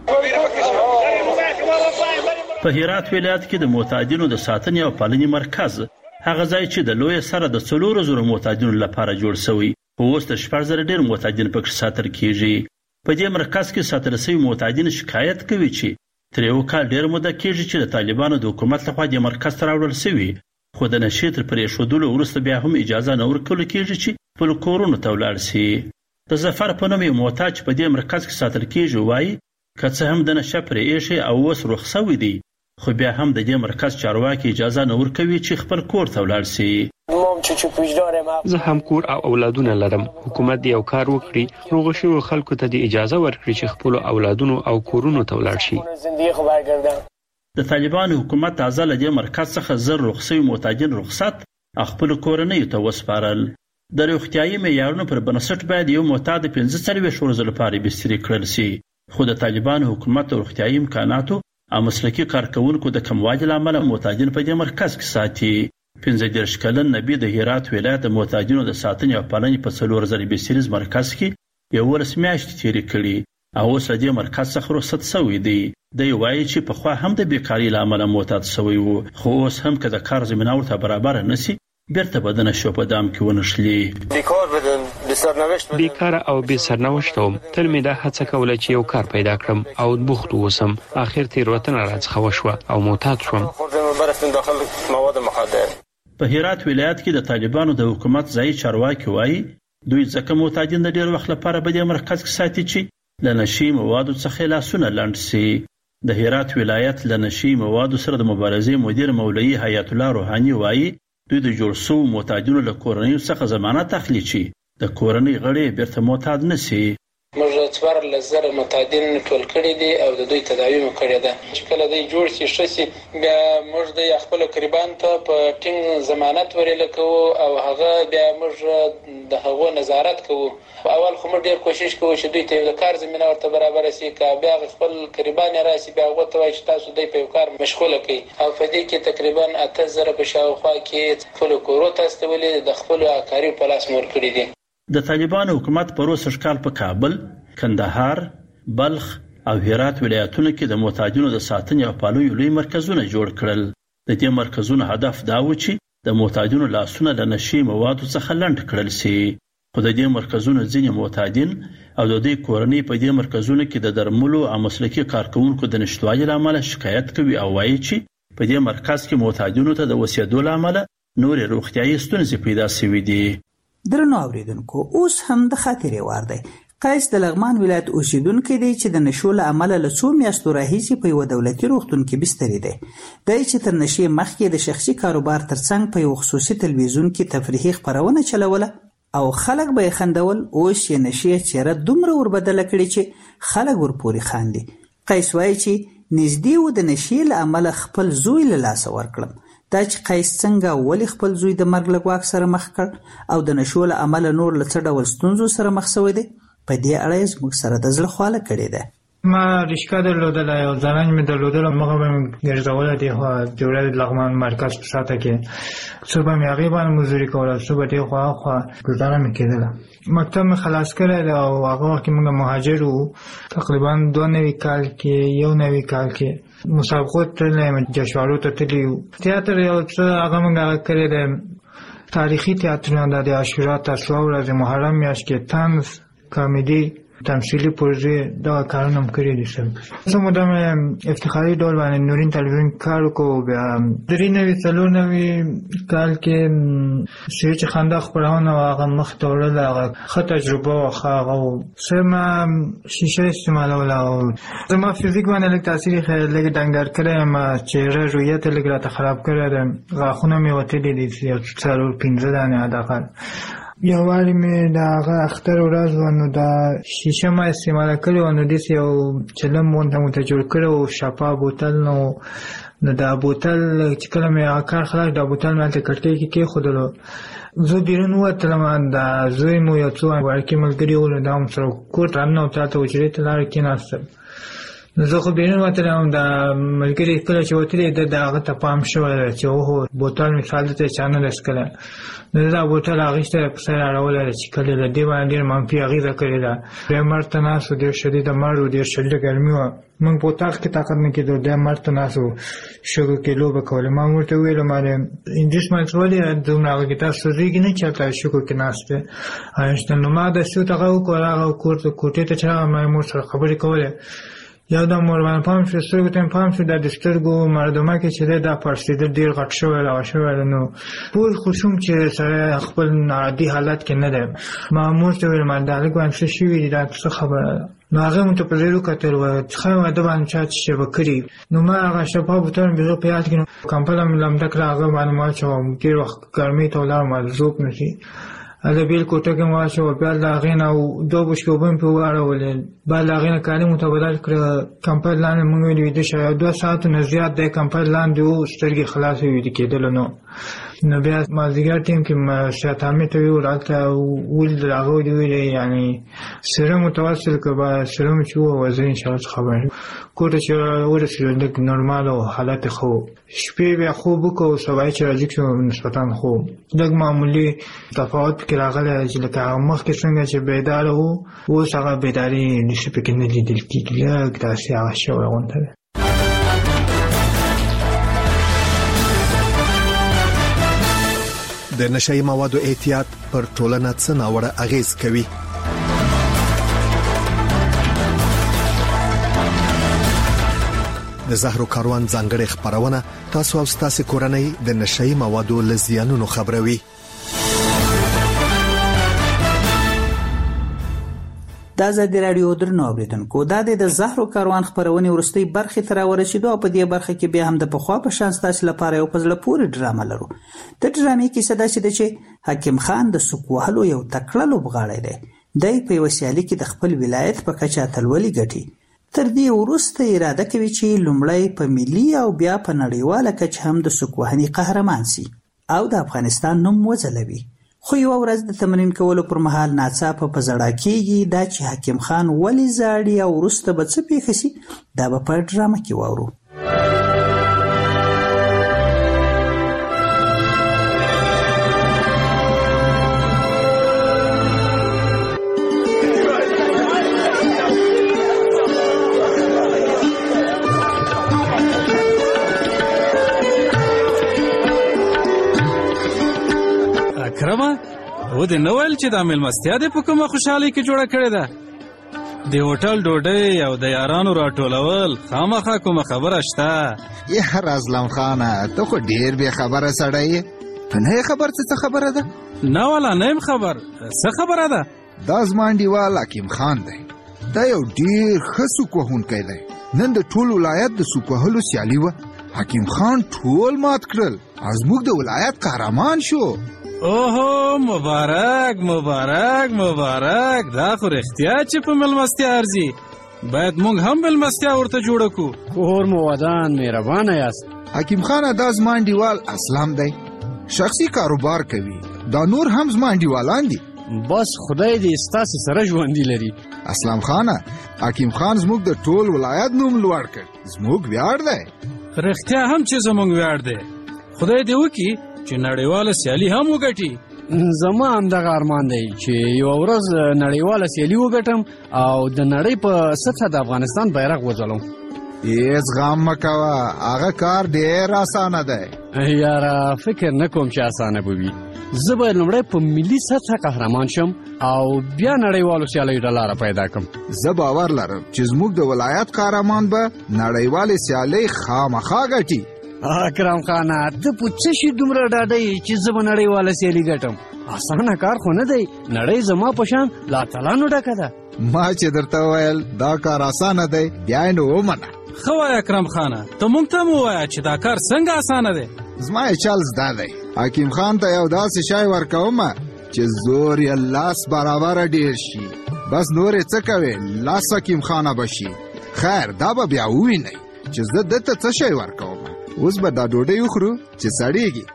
Speaker 16: په هرات ولایت کې د معتادینو د ساتنې او پالنې مرکز هغه ځای چې د لوی سره د څلورو زرو معتادینو لپاره جوړ شوی خو اوس د شپږ زره ډېر معتادین پکې ساتل کیږي. په دې مرکز کې ساتل شوي معتادین شکایت کوي چې تر یو کال ډېر موده کیږي چې د طالبانو د حکومت لخوا د مرکز ته راوړل شوي خو د نشې تر پرېښودلو وروسته بیا هم اجازه نه ورکول کیږي چې خپلو کورونو ته ولاړ شي. د ظفر په نوم یو معتاد په دې مرکز کې ساتل کیږي وایي که څه هم د نشه پرې ایښی او اوس روغ شوی دی خو بیا هم د دې مرکز چارواکي اجازه نه ورکوي چې خپل کور ته ولاړ شي.
Speaker 4: زه هم کور او اولادونه لرم. حکومت یو کار وکړي روغ شویو خلکو ته د اجازه ورکړي چې خپل اولادونو او کورونو ته ولاړ شي.
Speaker 16: د طالبانو حکومت تازه له دې مرکز څخه زر روغ شوي معتادین رخصت خپل کورنیو ته وسپارل. د روغتیايي معیارونو پر بنسټ باید یو معتاد پنځه څلوېښت ورځو لپاره بستري کړل شي خو د طالبانو حکومت د روغتیايي امکاناتو او مسلکي کارکونکو د کموالي له امله معتادین په دې مرکز کې ساتي. پنځه دېرش کلن نبی د هرات ولایت د معتادینو د ساتنې او پالنې په څلور زره بستریز مرکز کې یولس میاشتې تېرې کړي او اوس له دې مرکز څخه رخصت شوی دی. دی وایي چې پخوا هم د بیکارۍ له امله معتاد شوی و خو اوس هم که د کار زمینه ورته برابره نه شي بیرته به د نشو په دام کې ونښلي.
Speaker 4: بیکاره او بې سرنوشته وم. تل مې دا هڅه کوله چې یو کار پیدا کړم او بوخت اوسم. اخر تېروتنه راڅخه وشوه او معتاد شوم.
Speaker 16: په هرات ولایت کې د طالبانو د حکومت ځایي چارواکي وایي دوی ځکه معتادین د ډېر وخت لپاره په دې مرکز کې ساتي چې له نشي موادو څخه لاسونه لنډ شي. د هرات ولایت له نشي موادو سره د مبارزې مدیر مولوي حیات الله روحاني وایي دوی د جوړ شوو معتادینو له کورنیو څخه ضمانت اخلي چې د کورنۍ غړي بیرته معتاد نه شي.
Speaker 12: موږ څوارلس زره معتادین ټول کړي دي او د دوی تداوی مو کړې ده چې کله دوی جوړ شي ښه شي بیا موږ د خپل قربان ته په ټینګ ضمانت ورېله کوو او هغه بیا موږ د هغو نظارت کوو. اول خو موږ ډېر کوشش کوو چې دوی ته د کار زمینه ورته برابره شي که بیا خپل قربان راشي بیا هغه ته وایي چې تاسو دوی په یو کار مشغوله کړئ او په دې کې تقریبا اته زره په شاوخوا کې خپلو کورو ته استولې د خپلو کاریو په لاس مور کړي دي.
Speaker 16: د طالبانو حکومت په روسي ښکال په کابل، کندهار، بلخ او هرات ولایتونو کې د معتادینو د ساتنې او پالنې لوی مرکزونه جوړ کړل. د دې مرکزونو هدف دا و چې د معتادینو لاسونه له نشي موادو څخه لنډ کړل شي. خو د دې مرکزونو ځینې معتادین او د دوی کورنۍ په دې مرکزونو کې د درملو او مسلکي کارکونکو د نشتوالي له امله شکایت کوي او وایي چې په دې مرکز کې معتادینو ته د اوسېدو له امله نورې روغتیايي ستونزې پیدا شوي دي.
Speaker 3: درنو اوریدونکو، اوس هم د خاطرې وار دی. قیس د لغمان ولایت اوسیدونکی دی چې د نشو له امله له څو میاشتو راهیسې په یوه دولتي روغتون کې بستري دی. دی چې تر نشې مخکې د شخصي کاروبار ترڅنګ په یو خصوصي تلویزیون کې تفریحي خپرونه چلوله او خلک به یې خندول. اوس یې نشې څېره دومره وربدله کړې چې خلک ورپورې خاندي. قیس وایي چې نږدې و د نشې له امله خپل زوی له لاسه ورکړم. دا چې قیس څنګه ولې خپل زوی د مرګ له ګواښ سره مخ کړ او د نشو له امله نور له څه ډول ستونزو سره مخ شوی دی، په دې اړه یې زموږ سره د زړه خواله کړې ده.
Speaker 13: ما رشکه درلودله، یو زننج مې درلودله، مخه به مې ګرځوله دې خوا جوړه لغمان مرکز په شاته کې. څو به مې هغې باندې مزدوري کوله، څو به دې خوا خوا ګزاره مې کېدله. مکتب مې خلاص کړی دی او هغه وخت کې موږ مهاجر وو. تقریبا دوه نوي کال کې یو نوي کال کې مسابقو تللی یم، جشنوارو ته تللی یو. تیاتر یو څه هغه موږ هغه کړی دی، تاریخي تیاترونه دا د عاشورا تسوا ورځې محرم میاشت کې طنز، کامیډي، تمثیلي پروژې دغه کارونه هم کړي دي. څه موده مې افتخاري ډول باندې نورین تلویزیون کار وکړو. بیا درې نوي څلور نوي کال کې څه چې خندا خپرونه وه هغه مخ ته وړله، هغه ښه تجربه وه، ښه هغه و. څه ما شیشه استعمالوله او زما فزیک باندې لږ تاثیر یې ښه لږ ډنګر کړی یم، چهره رویت یې لږ راته خراب کړی دی، غاښونه مې وتلي دي یو څلور پنځه دانې حداقل. یو وارې مې د هغه اختر ورځ وه نو دا شیشه ما استعماله کړې وه، نو داسې یو چلم غونته مو ته جوړ کړی و، شفا بوتل نو نو دا بوتل چې کله مې کار خلاص دا بوتل مې هلته کړکۍ کې کېښودلو زه بیرون ووتلم دا زوی مو یو څو وړکي ملګري وو دا هم سره کور ته راننوت هلته حجرې ته لاړ کېناستل نو زه خو بیرون وتلم دا ملګري کله چې وتلې ده د هغه ته پام شوی ده چې اوهو بوتل مې فال دلته چا نه ده څښلی نو دا بوتل هغې ته په سر اړولی ده چې کله له دې باندې ډېر منفي اغېزه کړې ده بیا مرګ ته ناست و ډېر شدیده مرګ و ډېر شدیده ګرمي وه موږ په اتاق کې طاقت نه کېدو بیا مرګ ته ناست و شګو کې لوبه کولې ما ورته وویل مالې انجوس ماکس ولې دومره هغه کې تاسو سوځېږي نه چې هلته شګو کې ناست دی نو ما داسې ورته هغه وکړل هغه کور ته کوټې ته چې راغلم ما یې مور سره خبرې کولې یو دم ورباندې پام شو سترګو ته مې پام شو دا د سترګو مردمه کې چې دی دا پړسېدل ډېر غټ شوی دغه شوی دی نو پوه خو شوم چې سړی خپل عادي حالت کې نه دی ما مور ته وویل ما دا هلک باندې څه شوي دي دا څه خبره ده نو هغه مو ته په ځیر وکتل ښه واده باندې چا چې شبه کړي نو ما هغه شفا بوتل مې بېغه په یاد کړي نو کمپله مې لمده کړه هغه باندې ما واچوم ډېر وخت ګرمۍ ته ولاړم ذوب نه شي هلته بېل کوټه کې مې واچول بیا د هغې نه دوه بشکې اوبه مې پرې واړولې بعد د هغې نه کالي مو ته بدل کړه کمپل لاندې مونږ ویل ویده شوی یو دوه ساعتو نه زیات دی کمپل لاندې و سترګې خلاصې ویده کېدلو نو نو بیا مازدیګر ټیم کې سیات حامد ته ویل هلته ولیدل هغه ودې ویلې یعنې سرم متوسل که به سرم چې ووه زه انشاءالله څه خبر کور ته چې ورسېدو لږ نورمال او حالت یې ښه و شپې بیا خوب وکړو سبا چې راجګ شو نسبتا خو لږ معمولي تفاوت پکې راغلی چې لکه هغه مخکې څنګه چې بیداره و اوس هغه بیداري نشي پکې نه لیدل کېږي لږ داسې هغه شوی غونته دی
Speaker 21: د نشئی موادو احتیاط پر ټولنه څه ناوړه اغیز کوي د زهرو کاروان ځانګړې خبرونه تاسو او تاسو کورنۍ د نشئی موادو لزیانونو خبروي
Speaker 3: دا ازادي رادیو درنو اوریدونکو دا د زهرو کاروان خبرونه ورستۍ برخه تر ورسېدو په دې برخه کې بیا هم د پخوا په شان تاسو لپاره یو پزله پوری ډرامه لرو د ډرامې کې صدا شته چې حکیم خان د سکوهلو یو تکړه لوبغاړی دی د په وسیالي کې د خپل ولایت په کچه تلولي ګټي تر دې وروسته اراده کوي چې لومړی په ملي او بیا په نړیواله کچه هم د سکوهني قهرمان شي او د افغانستان نوم وځلوي خو یو ورځ د تمرین کولو پر مهال ناڅاپه په زړه کېږي دا چې حکیم خان ولې زاړي او وروسته به څه پیښ شي دا به په ډرامه کې واورو
Speaker 5: اکرمه و دې نه ویل چې دا مېلمستیا دې په کومه خوشحالۍ کې جوړه کړې ده د هوټل ډوډۍ او د یارانو راټولول خامخا کومه خبره شته
Speaker 17: یار ازلم خانه ته خو ډېر بې خبره سړی یې ته نه یې خبر څه خبره ده
Speaker 5: نه والا نه یم خبر څه خبره ده
Speaker 17: دا زما انډیوال حکیم خان دی دا یو ډېر ښه سوک وهونکی دی نن د ټول ولایت د سوک وهلو سیالي وه حکیم خان ټول مات کړل زموږ د ولایت قهرمان شو
Speaker 5: اوهو مبارک مبارک مبارک دا خو رښتیا چې په مېلمستیا ارزي باید موږ هم مېلمستیا ورته جوړه کړو
Speaker 18: کور مو ودان مهربانه یاست
Speaker 17: حکیم خانه دا زما انډیوال اسلام دی شخصي کاروبار کوي دا نور هم زما انډیوالان دي
Speaker 18: بس خدای دې ستاسو سره ژوندي لري
Speaker 17: اسلام خانه حکیم خان زموږ د ټول ولایت نوم لوړ کړ زموږ ویاړ دی
Speaker 5: رښتیا هم چې زموږ ویاړ دی خدای دې وکړي چې نړیواله سیالي هم وګټي
Speaker 18: زما همدغه ارمان دی چې یو ورځ نړیواله سیالي وګټم او د نړۍ په سطحه د افغانستان بیرغ وځلوم
Speaker 17: هېڅ غم مه کوه هغه کار ډېر اسانه دی
Speaker 18: یاره فکر نه کوم چې اسانه به وي زه به لومړی په ملي سطحه قهرمان شم او بیا نړیوالو سیالیو ته لاره پیدا کړم
Speaker 17: زه باور لرم چې زموږ د ولایت قهرمان به نړیوالې سیالۍ خامخا ګټي
Speaker 18: اکرم خانه ته په څه شي دومره ډاډه یې چې زه به نړیواله سیالي ګټم اسانه کار خو نه دی نړۍ زما په شان له اتلانو ډکه ده
Speaker 17: ما چې درته وویل دا کار اسانه دی بیا یې نو ومنه
Speaker 5: ښه وایه اکرم خانه ته موږ ته هم ووایه چې دا کار څنګه اسانه دی
Speaker 17: زما یې چل زده دی حکیم خان ته یو داسې شی ورکومه چې زور یې لاس برابره ډېر شي بس نور یې څه کوې لاس حکیم خانه به شي خیر دا به بیا ووینئ چې زه دته څه شی ورکوم اوس به دا ډوډۍ وخورو چې سړیږي.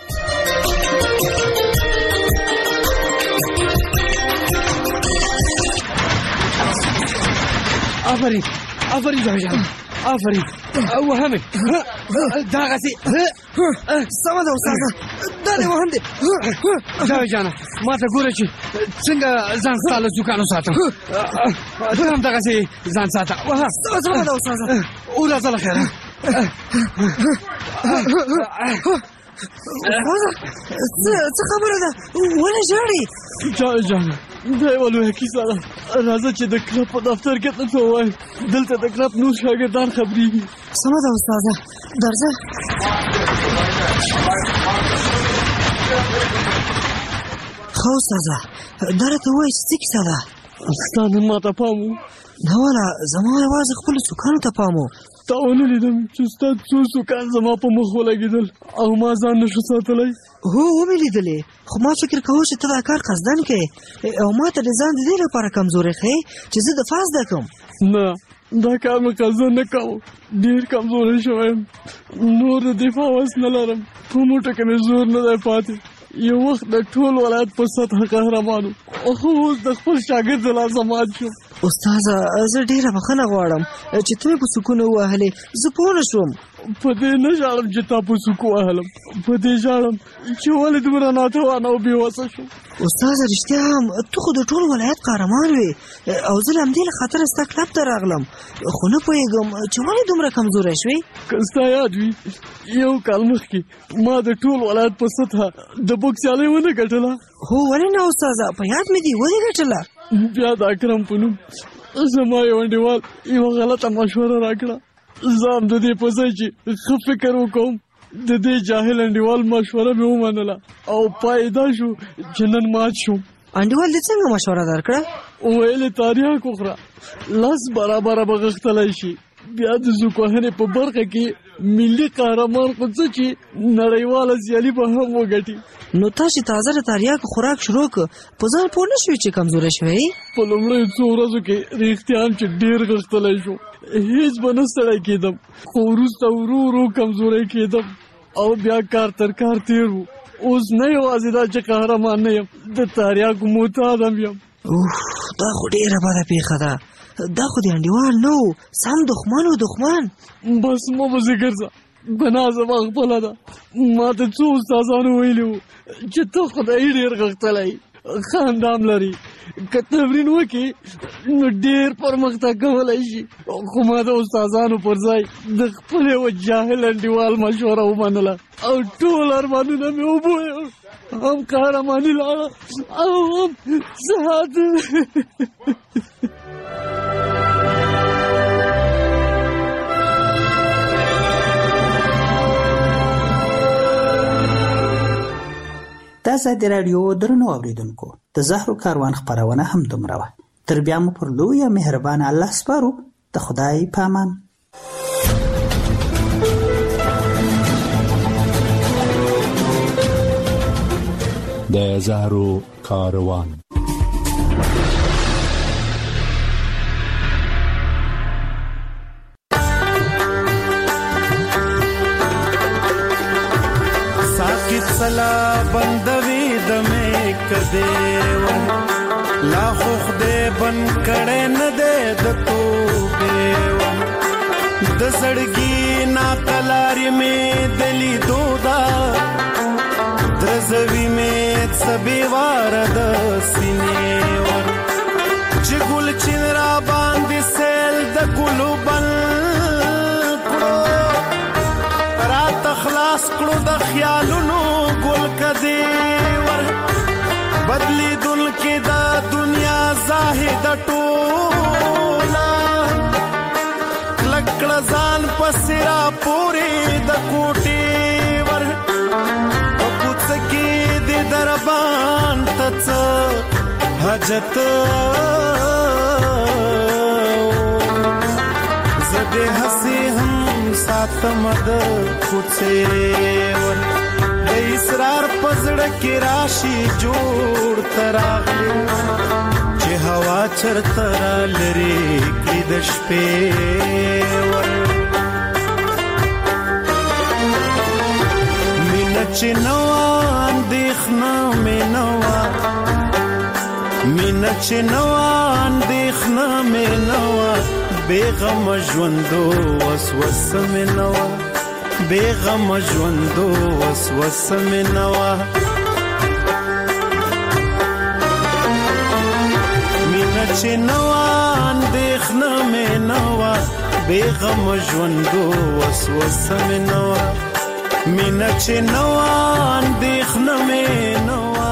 Speaker 18: آفرین آفرین جاوید جان آفرین وهمه دغسې
Speaker 14: سمه ده استاده دا دې وهم دی.
Speaker 18: جاوید جانه ما ته ګوره چې څنګه ځان ستا له زکانو ساتم. ته هم دغسې ځان ساته.
Speaker 14: سمه ده استاده
Speaker 18: وراځه له خیره.
Speaker 14: څه خبره ده ولې ژاړې؟
Speaker 28: جاوید جانه دا یوه لویه کیسه ده. راځه چې د کلب په دفتر کې درته ووایم. دلته د کلب نور شاګردان خبرېږي.
Speaker 14: سمه ده استاده درځه. ښه استاده دا راته ووایه چې څه کیسه ده؟
Speaker 28: ستا نن ما ته پام و؟
Speaker 14: نه واله زما یوازې خپلو سوکانو ته پام و.
Speaker 28: تا ونه لیدم چې ستا څو سوکان زما په مخ ولګېدل او ما ځان نشو ساتلی.
Speaker 14: هو ومې لیدلې خو ما فکر کوه چې ته دا کار قصدن کوې او ما ته د ځان د دې لپاره کمزوري ښیې چې زه دفاع زده کړم.
Speaker 28: نه دا کار مې قصدن نه کوو. ډېر کمزوری شوی یم. نور د دفاع وس نه لرم. په موټو کې مې زور نه دی پاتې. یو وخت د ټول ولایت په سطح قهرمان وم خو اوس د خپل شاګرد د لاسه مات شوم.
Speaker 14: استاده زه ډېره بخښنه غواړم چې ته مې په سکون ووهلې. زه پوه نه شوم.
Speaker 28: په دې نه ژاړم چې تا په سکو وهلم. په دې ژاړم چې ولې دومره ناتوانه او بېوسه شوم.
Speaker 14: استاده رښتیا هم ته خو د ټول ولایت قهرمان وې او زه له همدې له خاطره ستا کلب ته راغلم خو نه پوهېږم چې ولې دومره کمزوری شوې.
Speaker 28: که ستا یاد وي یو کال مخکې ما د ټول ولایت په سطحه د بوکس سیالۍ ونه ګټله.
Speaker 14: هو ولې نه استاده په یاد مې دي ولې ګټله؟
Speaker 28: بیا د اکرم په نوم زما یو انډیوال یوه غلطه مشوره راکړه. زه هم د دې په ځای چې ښه فکر وکړم د دې جاهل انډیوال مشوره مې ومنله او پای دا شو چې نن مات شوم.
Speaker 14: انډیوال دې څنګه مشوره درکړه؟
Speaker 28: ویل یې تاریخ وخوره لاس برابره به غښتلی شي. بیا د زوکوهنې په برخه کې ملي قهرمان خو څه چې نړیواله سیالي به هم وګټي.
Speaker 14: نو تاسې تازه د تریاکو خوراک شروع کړ په ځان پوه نه شوې چې کمزوری شوی؟
Speaker 28: په لومړیو څو ورځو کې رښتیا هم چې ډېر غښتلی شو. هېڅ به نه ستړی کېدم خو وروسته ورو ورو کمزوری کېدم او بیا کار تر کار تېر و. اوس نه یوازې دا چې قهرمان نه یم د تریاکو معتاد هم یم.
Speaker 14: اوف دا خو ډېره بده پیښه ده. دا خو د انډیوال نه و سم دښمن و دښمن.
Speaker 28: بس مه پسې ګرځه ګناه زما خپله ده. ما ته څو استادانو ویلي وو چې ته خدایي ډېر غښتلی ښه اندام لري که تمرین وکړي نو ډېر پرمختګ کولی شي. خو ما د استادانو پر ځای د خپل یوه جاهل انډیوال مشوره ومنله او ټول ارمانونه مې وبویل. هم قهرماني لاړه او هم صحت.
Speaker 3: د ازادي راډیو درنو اوریدونکو د زهرو کاروان خپرونه هم دومره وه. تر بیا مو پر لویه مهربانه الله سپارو. د خدای په امان.
Speaker 15: د زهرو کاروان
Speaker 6: سلا بندوي د مې کده و لا خو خدای بن کړه نه ده د توبه و د زړګي نا کلاري مې دلی دودا درزوي مې سبي وار د سینې و چې ګل چین را باندې سیل د ګلو بل کړو را تخلاص کړو د خیالونو کدی ور بدلی دل کې دا دنیا زاهد ټولا لکړه ځان پسرا پوری د کوټي ور په پوڅ کې د دربان تڅ حاجت زده هسي هم ساتم د کوڅه ور اسرار پزړه کې راشي جوړ تراغلي چې هوا چرته را لري کړي د شپې ور چې نوا اندېښنه مې نوا مینا چې نوا اندېښنه مې نوا بېغم ژوندو وسوسه مې نوا بېغم ژوندو وسوسه مې نوا مینا چې نوا اندېښنه مې نوا بېغم ژوندو وسوسه مې نوا مینا چې نوا اندېښنه مې نوا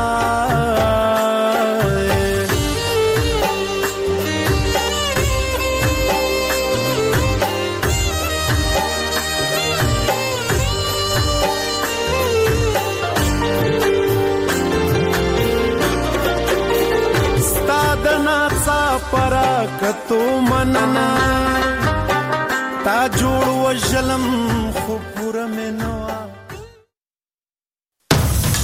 Speaker 6: پراکتو مننا تا جوړ وژلم خو پوره مې نوا